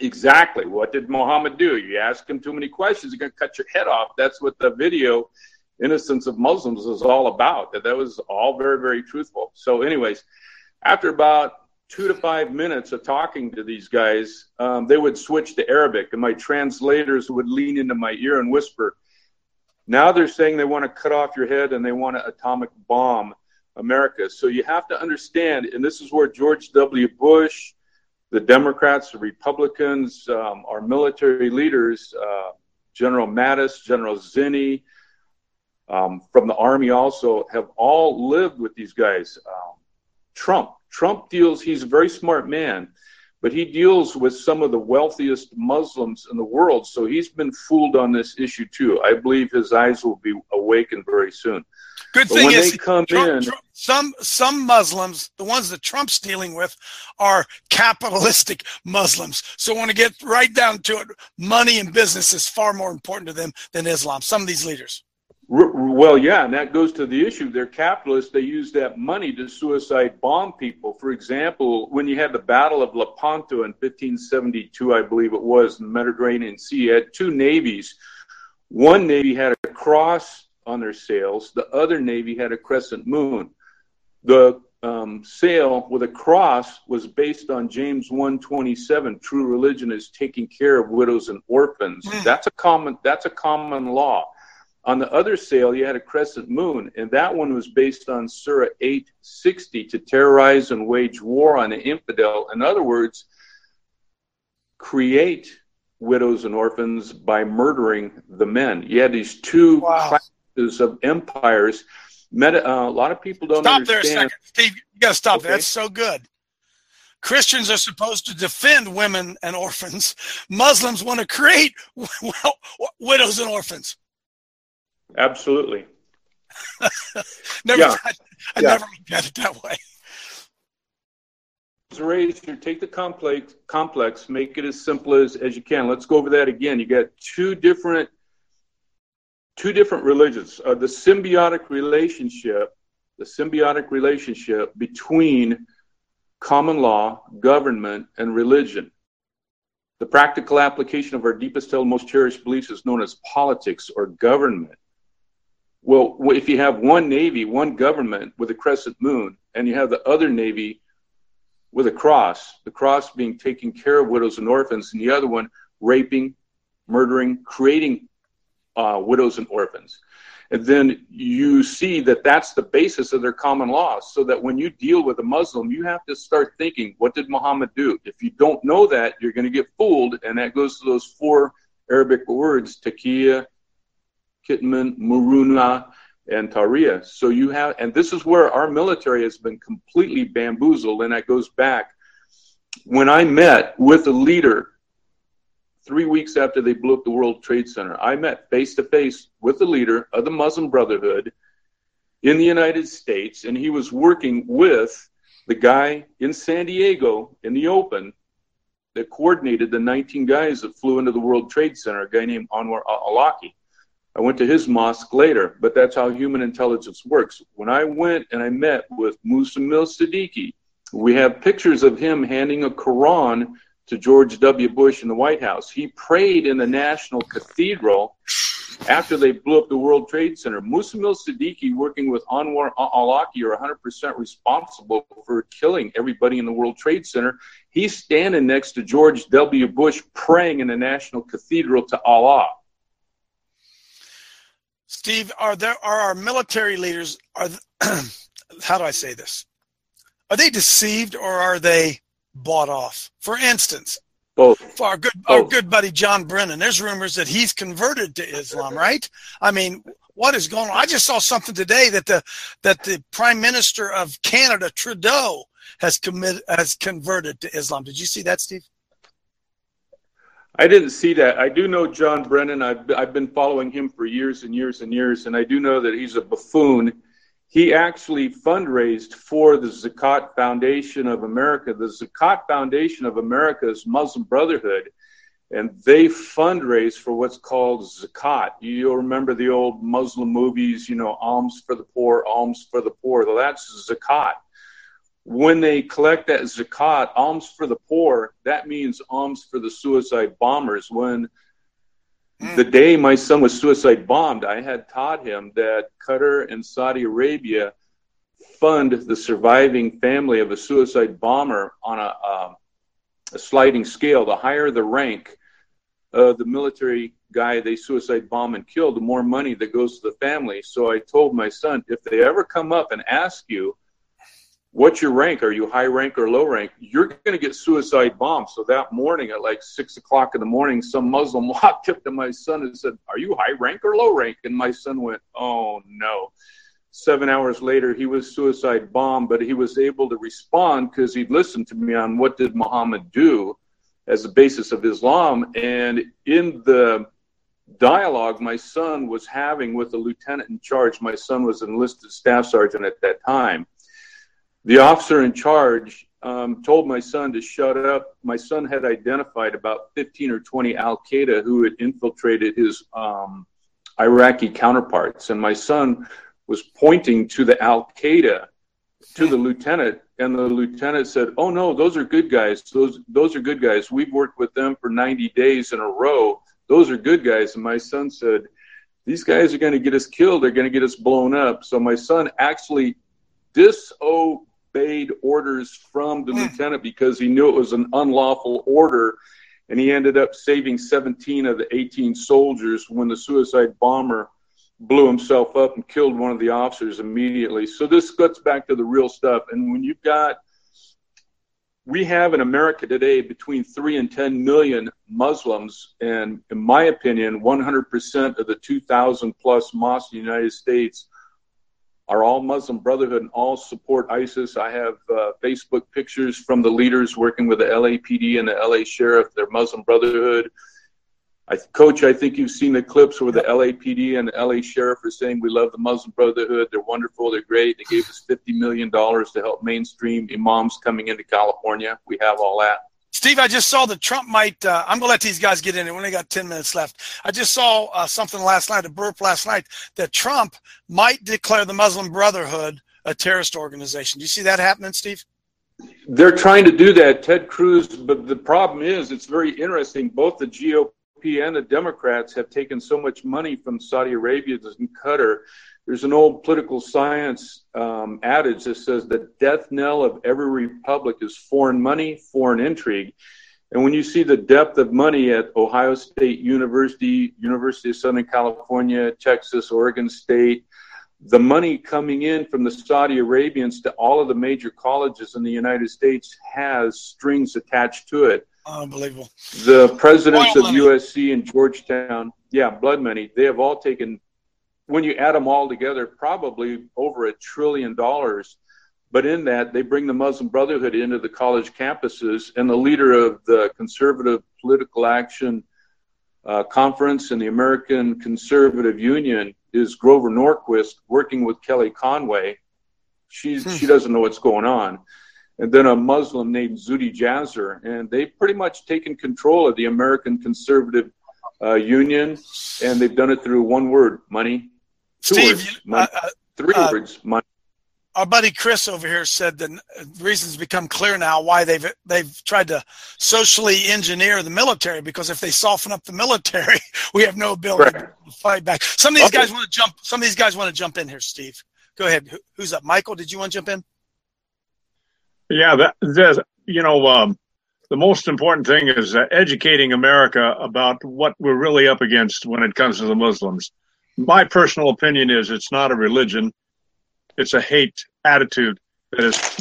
[SPEAKER 5] Exactly. What did Muhammad do? You ask him too many questions, you're going to cut your head off. That's what the video innocence of Muslims is all about. That was all very, very truthful. So anyways, after about 2 to 5 minutes of talking to these guys, they would switch to Arabic, and my translators would lean into my ear and whisper, now they're saying they want to cut off your head and they want to atomic bomb America. So you have to understand, and this is where George W. Bush, the Democrats, the Republicans, our military leaders, General Mattis, General Zinni, from the Army also, have all lived with these guys. Trump deals, he's a very smart man, but he deals with some of the wealthiest Muslims in the world, so he's been fooled on this issue too. I believe his eyes will be awakened very soon.
[SPEAKER 6] Good thing is, some Muslims, the ones that Trump's dealing with, are capitalistic Muslims. So when it gets right down to it, money and business is far more important to them than Islam, some of these leaders.
[SPEAKER 5] Well, yeah, and that goes to the issue. They're capitalists. They use that money to suicide bomb people. For example, when you had the Battle of Lepanto in 1572, I believe it was, in the Mediterranean Sea, you had two navies. One navy had a cross on their sails. The other navy had a crescent moon. The sail with a cross was based on James 1:27. True religion is taking care of widows and orphans. That's a common law. On the other sail, you had a crescent moon, and that one was based on Surah 8:60, to terrorize and wage war on the infidel. In other words, create widows and orphans by murdering the men. You had these two classes of empires. A lot of people don't understand.
[SPEAKER 6] Stop there a second. Steve, you got to stop there. That's so good. Christians are supposed to defend women and orphans. Muslims want to create widows and orphans.
[SPEAKER 5] Absolutely.
[SPEAKER 6] I never looked at it that way.
[SPEAKER 5] Take the complex, make it as simple as you can. Let's go over that again. You got two different religions. The symbiotic relationship between common law, government, and religion. The practical application of our deepest held, most cherished beliefs is known as politics or government. Well, if you have one navy, one government with a crescent moon, and you have the other navy with a cross, the cross being taking care of widows and orphans, and the other one raping, murdering, creating widows and orphans. And then you see that that's the basis of their common law, so that when you deal with a Muslim, you have to start thinking, what did Muhammad do? If you don't know that, you're going to get fooled, and that goes to those 4 Arabic words, taqiyya, kitman, muruna, and tariya. So you have, and this is where our military has been completely bamboozled, and that goes back. When I met with a leader 3 weeks after they blew up the World Trade Center, I met face-to-face with the leader of the Muslim Brotherhood in the United States, and he was working with the guy in San Diego in the open that coordinated the 19 guys that flew into the World Trade Center, a guy named Anwar al-Awlaki. I went to his mosque later, but that's how human intelligence works. When I went and I met with Musamil Siddiqui, we have pictures of him handing a Quran to George W. Bush in the White House. He prayed in the National Cathedral after they blew up the World Trade Center. Musamil Siddiqui, working with Anwar al-Awlaki, are 100% responsible for killing everybody in the World Trade Center. He's standing next to George W. Bush praying in the National Cathedral to Allah.
[SPEAKER 6] Steve, are our military leaders, how do I say this? Are they deceived or are they bought off? For instance,
[SPEAKER 5] both.
[SPEAKER 6] Our good buddy John Brennan, there's rumors that he's converted to Islam, right? I mean, what is going on? I just saw something today that the Prime Minister of Canada, Trudeau, has converted to Islam. Did you see that, Steve?
[SPEAKER 5] I didn't see that. I do know John Brennan. I've been following him for years and years and years, and I do know that he's a buffoon. He actually fundraised for the Zakat Foundation of America. The Zakat Foundation of America is Muslim Brotherhood, and they fundraise for what's called Zakat. You'll remember the old Muslim movies, alms for the poor, alms for the poor. Well, that's Zakat. When they collect that Zakat, alms for the poor, that means alms for the suicide bombers. When The day my son was suicide bombed, I had taught him that Qatar and Saudi Arabia fund the surviving family of a suicide bomber on a sliding scale. The higher the rank of the military guy they suicide bomb and kill, the more money that goes to the family. So I told my son, if they ever come up and ask you, what's your rank? Are you high rank or low rank? You're going to get suicide bombed. So that morning at like 6 o'clock in the morning, some Muslim walked up to my son and said, are you high rank or low rank? And my son went, oh no. 7 hours later, he was suicide bombed, but he was able to respond because he'd listened to me on what did Muhammad do as the basis of Islam. And in the dialogue my son was having with the lieutenant in charge, my son was an enlisted staff sergeant at that time. The officer in charge told my son to shut up. My son had identified about 15 or 20 Al-Qaeda who had infiltrated his Iraqi counterparts. And my son was pointing to the Al-Qaeda, to the lieutenant, and the lieutenant said, oh no, those are good guys. Those are good guys. We've worked with them for 90 days in a row. Those are good guys. And my son said, these guys are going to get us killed. They're going to get us blown up. So my son actually disobeyed orders from the lieutenant because he knew it was an unlawful order. And he ended up saving 17 of the 18 soldiers when the suicide bomber blew himself up and killed one of the officers immediately. So this gets back to the real stuff. And when you've got, we have in America today between 3 and 10 million Muslims, and in my opinion, 100% of the 2,000 plus mosques in the United States are all Muslim Brotherhood and all support ISIS. I have Facebook pictures from the leaders working with the LAPD and the LA Sheriff, their Muslim Brotherhood. Coach, I think you've seen the clips where the LAPD and the LA Sheriff are saying, we love the Muslim Brotherhood. They're wonderful. They're great. They gave us $50 million to help mainstream imams coming into California. We have all that.
[SPEAKER 6] Steve, I just saw that Trump might, I'm going to let these guys get in. We only got 10 minutes left. I just saw something last night, a burp last night, that Trump might declare the Muslim Brotherhood a terrorist organization. Do you see that happening, Steve?
[SPEAKER 5] They're trying to do that, Ted Cruz, but the problem is it's very interesting. Both the GOP and the Democrats have taken so much money from Saudi Arabia and Qatar. There's an old political science adage that says the death knell of every republic is foreign money, foreign intrigue. And when you see the depth of money at Ohio State University, University of Southern California, Texas, Oregon State, the money coming in from the Saudi Arabians to all of the major colleges in the United States has strings attached to it.
[SPEAKER 6] Unbelievable.
[SPEAKER 5] The presidents of USC and Georgetown, blood money, they have all taken, when you add them all together, probably over $1 trillion. But in that, they bring the Muslim Brotherhood into the college campuses, and the leader of the Conservative Political Action Conference and the American Conservative Union is Grover Norquist, working with Kelly Conway. She doesn't know what's going on. And then a Muslim named Zuhdi Jasser, and they've pretty much taken control of the American Conservative Union, and they've done it through one word: money.
[SPEAKER 6] Steve,
[SPEAKER 5] three words: money.
[SPEAKER 6] Our buddy Chris over here said that the reasons become clear now why they've tried to socially engineer the military, because if they soften up the military, we have no ability to fight back. Some of these guys want to jump. Some of these guys want to jump in here. Steve, go ahead. Who's up? Michael, did you want to jump in?
[SPEAKER 10] Yeah, the most important thing is educating America about what we're really up against when it comes to the Muslims. My personal opinion is it's not a religion. It's a hate attitude. That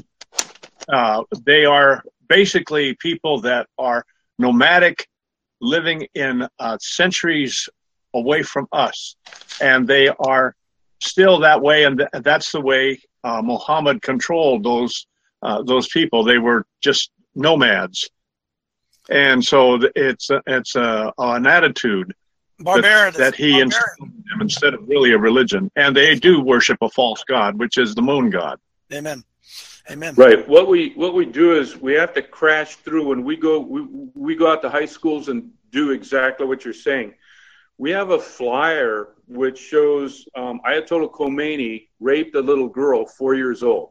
[SPEAKER 10] is, they are basically people that are nomadic, living in centuries away from us. And they are still that way, and that's the way Muhammad controlled those people. They were just nomads, and so it's an attitude that he instilled in them instead of really a religion. And they do worship a false god, which is the moon god.
[SPEAKER 6] Amen. Amen.
[SPEAKER 5] Right. What we do is we have to crash through when we go out to high schools and do exactly what you're saying. We have a flyer which shows Ayatollah Khomeini raped a little girl 4 years old.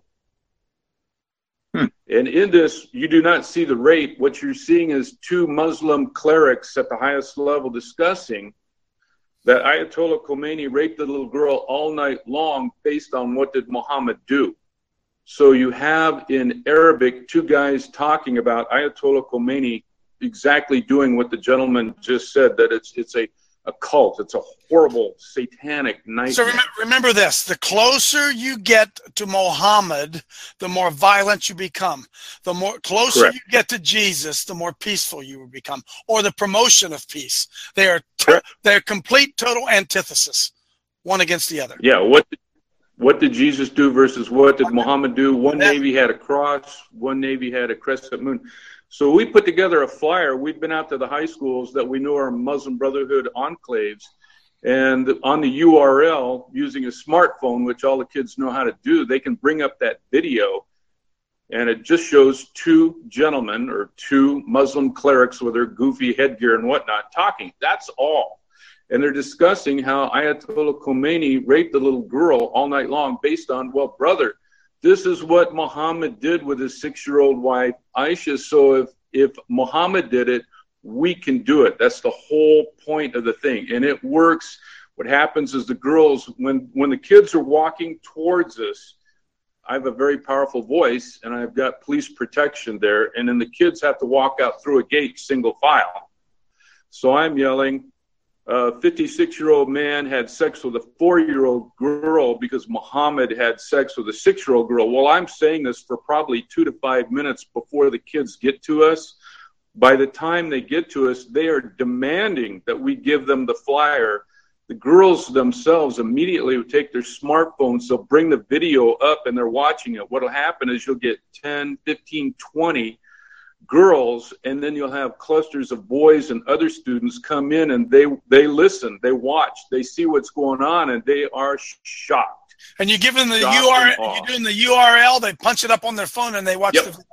[SPEAKER 5] And in this, you do not see the rape. What you're seeing is two Muslim clerics at the highest level discussing that Ayatollah Khomeini raped the little girl all night long based on what did Muhammad do. So you have in Arabic two guys talking about Ayatollah Khomeini exactly doing what the gentleman just said, that it's a cult. It's a horrible, satanic nightmare.
[SPEAKER 6] So remember this. The closer you get to Muhammad, the more violent you become. The more closer
[SPEAKER 5] Correct.
[SPEAKER 6] you get to Jesus, the more peaceful you will become, or the promotion of peace. They are they're complete, total antithesis, one against the other.
[SPEAKER 5] Yeah, what did Jesus do versus what did Muhammad do? One Navy had a cross, one Navy had a crescent moon. So we put together a flyer. We've been out to the high schools that we know are Muslim Brotherhood enclaves. And on the URL, using a smartphone, which all the kids know how to do, they can bring up that video. And it just shows two gentlemen or two Muslim clerics with their goofy headgear and whatnot talking. That's all. And they're discussing how Ayatollah Khomeini raped the little girl all night long based on, well, brother, this is what Muhammad did with his 6-year-old wife, Aisha. So if Muhammad did it, we can do it. That's the whole point of the thing. And it works. What happens is the girls, when the kids are walking towards us, I have a very powerful voice, and I've got police protection there. And then the kids have to walk out through a gate single file. So I'm yelling, a 56-year-old man had sex with a 4-year-old girl because Muhammad had sex with a 6-year-old girl. Well, I'm saying this for probably 2 to 5 minutes before the kids get to us. By the time they get to us, they are demanding that we give them the flyer. The girls themselves immediately would take their smartphones, they'll bring the video up, and they're watching it. What will happen is you'll get 10, 15, 20 girls, and then you'll have clusters of boys and other students come in, and they listen, they watch, they see what's going on, and they are shocked.
[SPEAKER 6] And you give them the URL, you doing the URL, they punch it up on their phone, and they watch the video,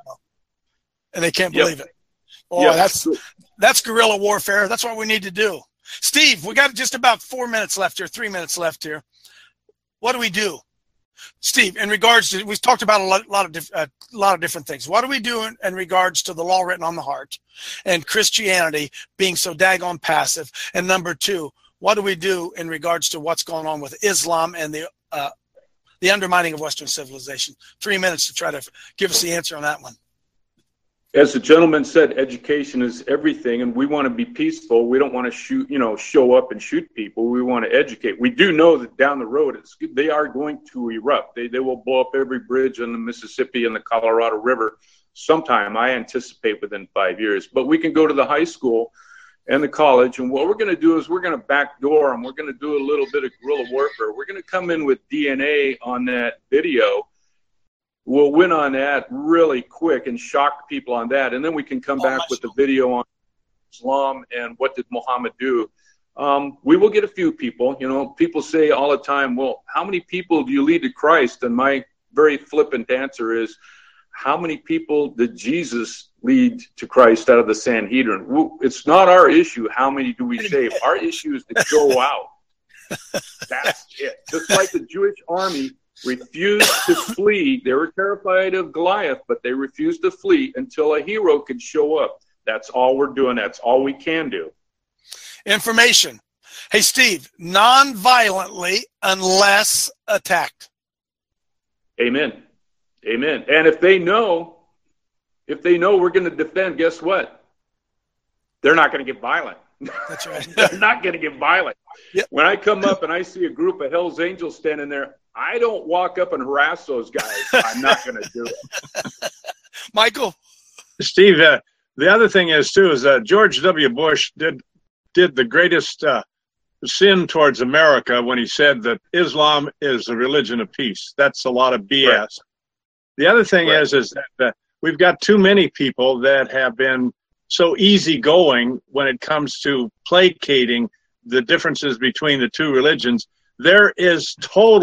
[SPEAKER 6] and they can't believe it. Oh, that's guerrilla warfare. That's what we need to do. Steve, we got just about 4 minutes left here, 3 minutes left here. What do we do? Steve, in regards to, we've talked about a lot of different things. What do we do in regards to the law written on the heart and Christianity being so daggone passive? And number two, what do we do in regards to what's going on with Islam and the undermining of Western civilization? 3 minutes to try to give us the answer on that one.
[SPEAKER 5] As the gentleman said, education is everything, and we want to be peaceful. We don't want to show up and shoot people. We want to educate. We do know that down the road, they are going to erupt. They will blow up every bridge on the Mississippi and the Colorado River sometime. I anticipate within 5 years. But we can go to the high school and the college, and what we're going to do is we're going to backdoor them. We're going to do a little bit of guerrilla warfare. We're going to come in with DNA on that video. We'll win on that really quick and shock people on that. And then we can come back with the video on Islam and what did Muhammad do. We will get a few people. People say all the time, well, how many people do you lead to Christ? And my very flippant answer is, how many people did Jesus lead to Christ out of the Sanhedrin? It's not our issue how many do we save. Our issue is to go out. That's it. Just like the Jewish army refused to flee. They were terrified of Goliath, but they refused to flee until a hero could show up. That's all we're doing. That's all we can do.
[SPEAKER 6] Information. Hey, Steve, non-violently unless attacked.
[SPEAKER 5] Amen. Amen. And if they know we're going to defend, guess what? They're not going to get violent.
[SPEAKER 6] That's right.
[SPEAKER 5] They're not going to get violent.
[SPEAKER 6] Yep.
[SPEAKER 5] When I come up and I see a group of Hell's Angels standing there, I don't walk up and harass those guys. I'm not going to do it.
[SPEAKER 6] Michael?
[SPEAKER 10] Steve, the other thing is, too, is George W. Bush did the greatest sin towards America when he said that Islam is a religion of peace. That's a lot of BS. Right. The other thing is that we've got too many people that have been so easygoing when it comes to placating the differences between the two religions. There is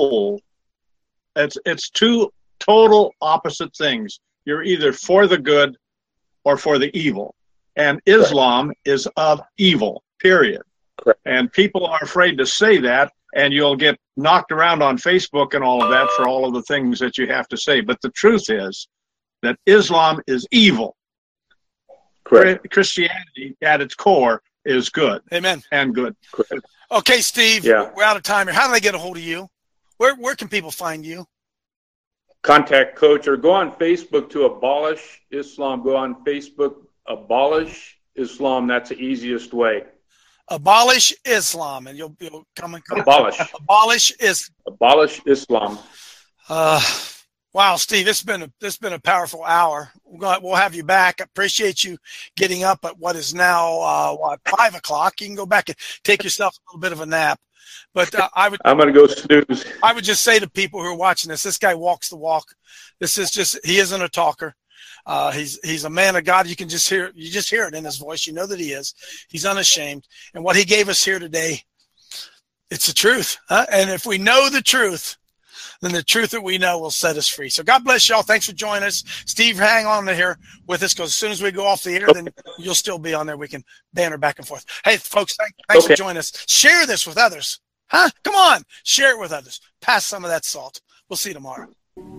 [SPEAKER 10] it's two total opposite things. You're either for the good or for the evil. And Islam is of evil, period. Correct. And people are afraid to say that, and you'll get knocked around on Facebook and all of that for all of the things that you have to say. But the truth is that Islam is evil. Correct. Christianity, at its core, is good.
[SPEAKER 6] Amen.
[SPEAKER 10] And good.
[SPEAKER 6] Okay, Steve,
[SPEAKER 5] Yeah.
[SPEAKER 6] we're out of time here. How do they get a hold of you? Where can people find you?
[SPEAKER 5] Contact Coach or go on Facebook to Abolish Islam. Go on Facebook, Abolish Islam. That's the easiest way.
[SPEAKER 6] Abolish Islam, and you'll come and
[SPEAKER 5] Abolish.
[SPEAKER 6] Abolish
[SPEAKER 5] Islam.
[SPEAKER 6] Wow, Steve, it's been a powerful hour. We'll have you back. I appreciate you getting up at what is now 5 o'clock. You can go back and take yourself a little bit of a nap. But I'm
[SPEAKER 5] going to go snooze.
[SPEAKER 6] I would just say to people who are watching this guy walks the walk. He isn't a talker. He's a man of God. You just hear it in his voice. You know that he is. He's unashamed. And what he gave us here today, it's the truth. And if we know the truth, then the truth that we know will set us free. So God bless y'all. Thanks for joining us. Steve, hang on here with us, because as soon as we go off the air, then you'll still be on there. We can banter back and forth. Hey, folks, thanks for joining us. Share this with others. Come on. Share it with others. Pass some of that salt. We'll see you tomorrow.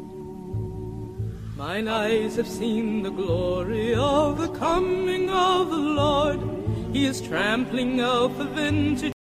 [SPEAKER 8] Mine eyes have seen the glory of the coming of the Lord. He is trampling out the vintage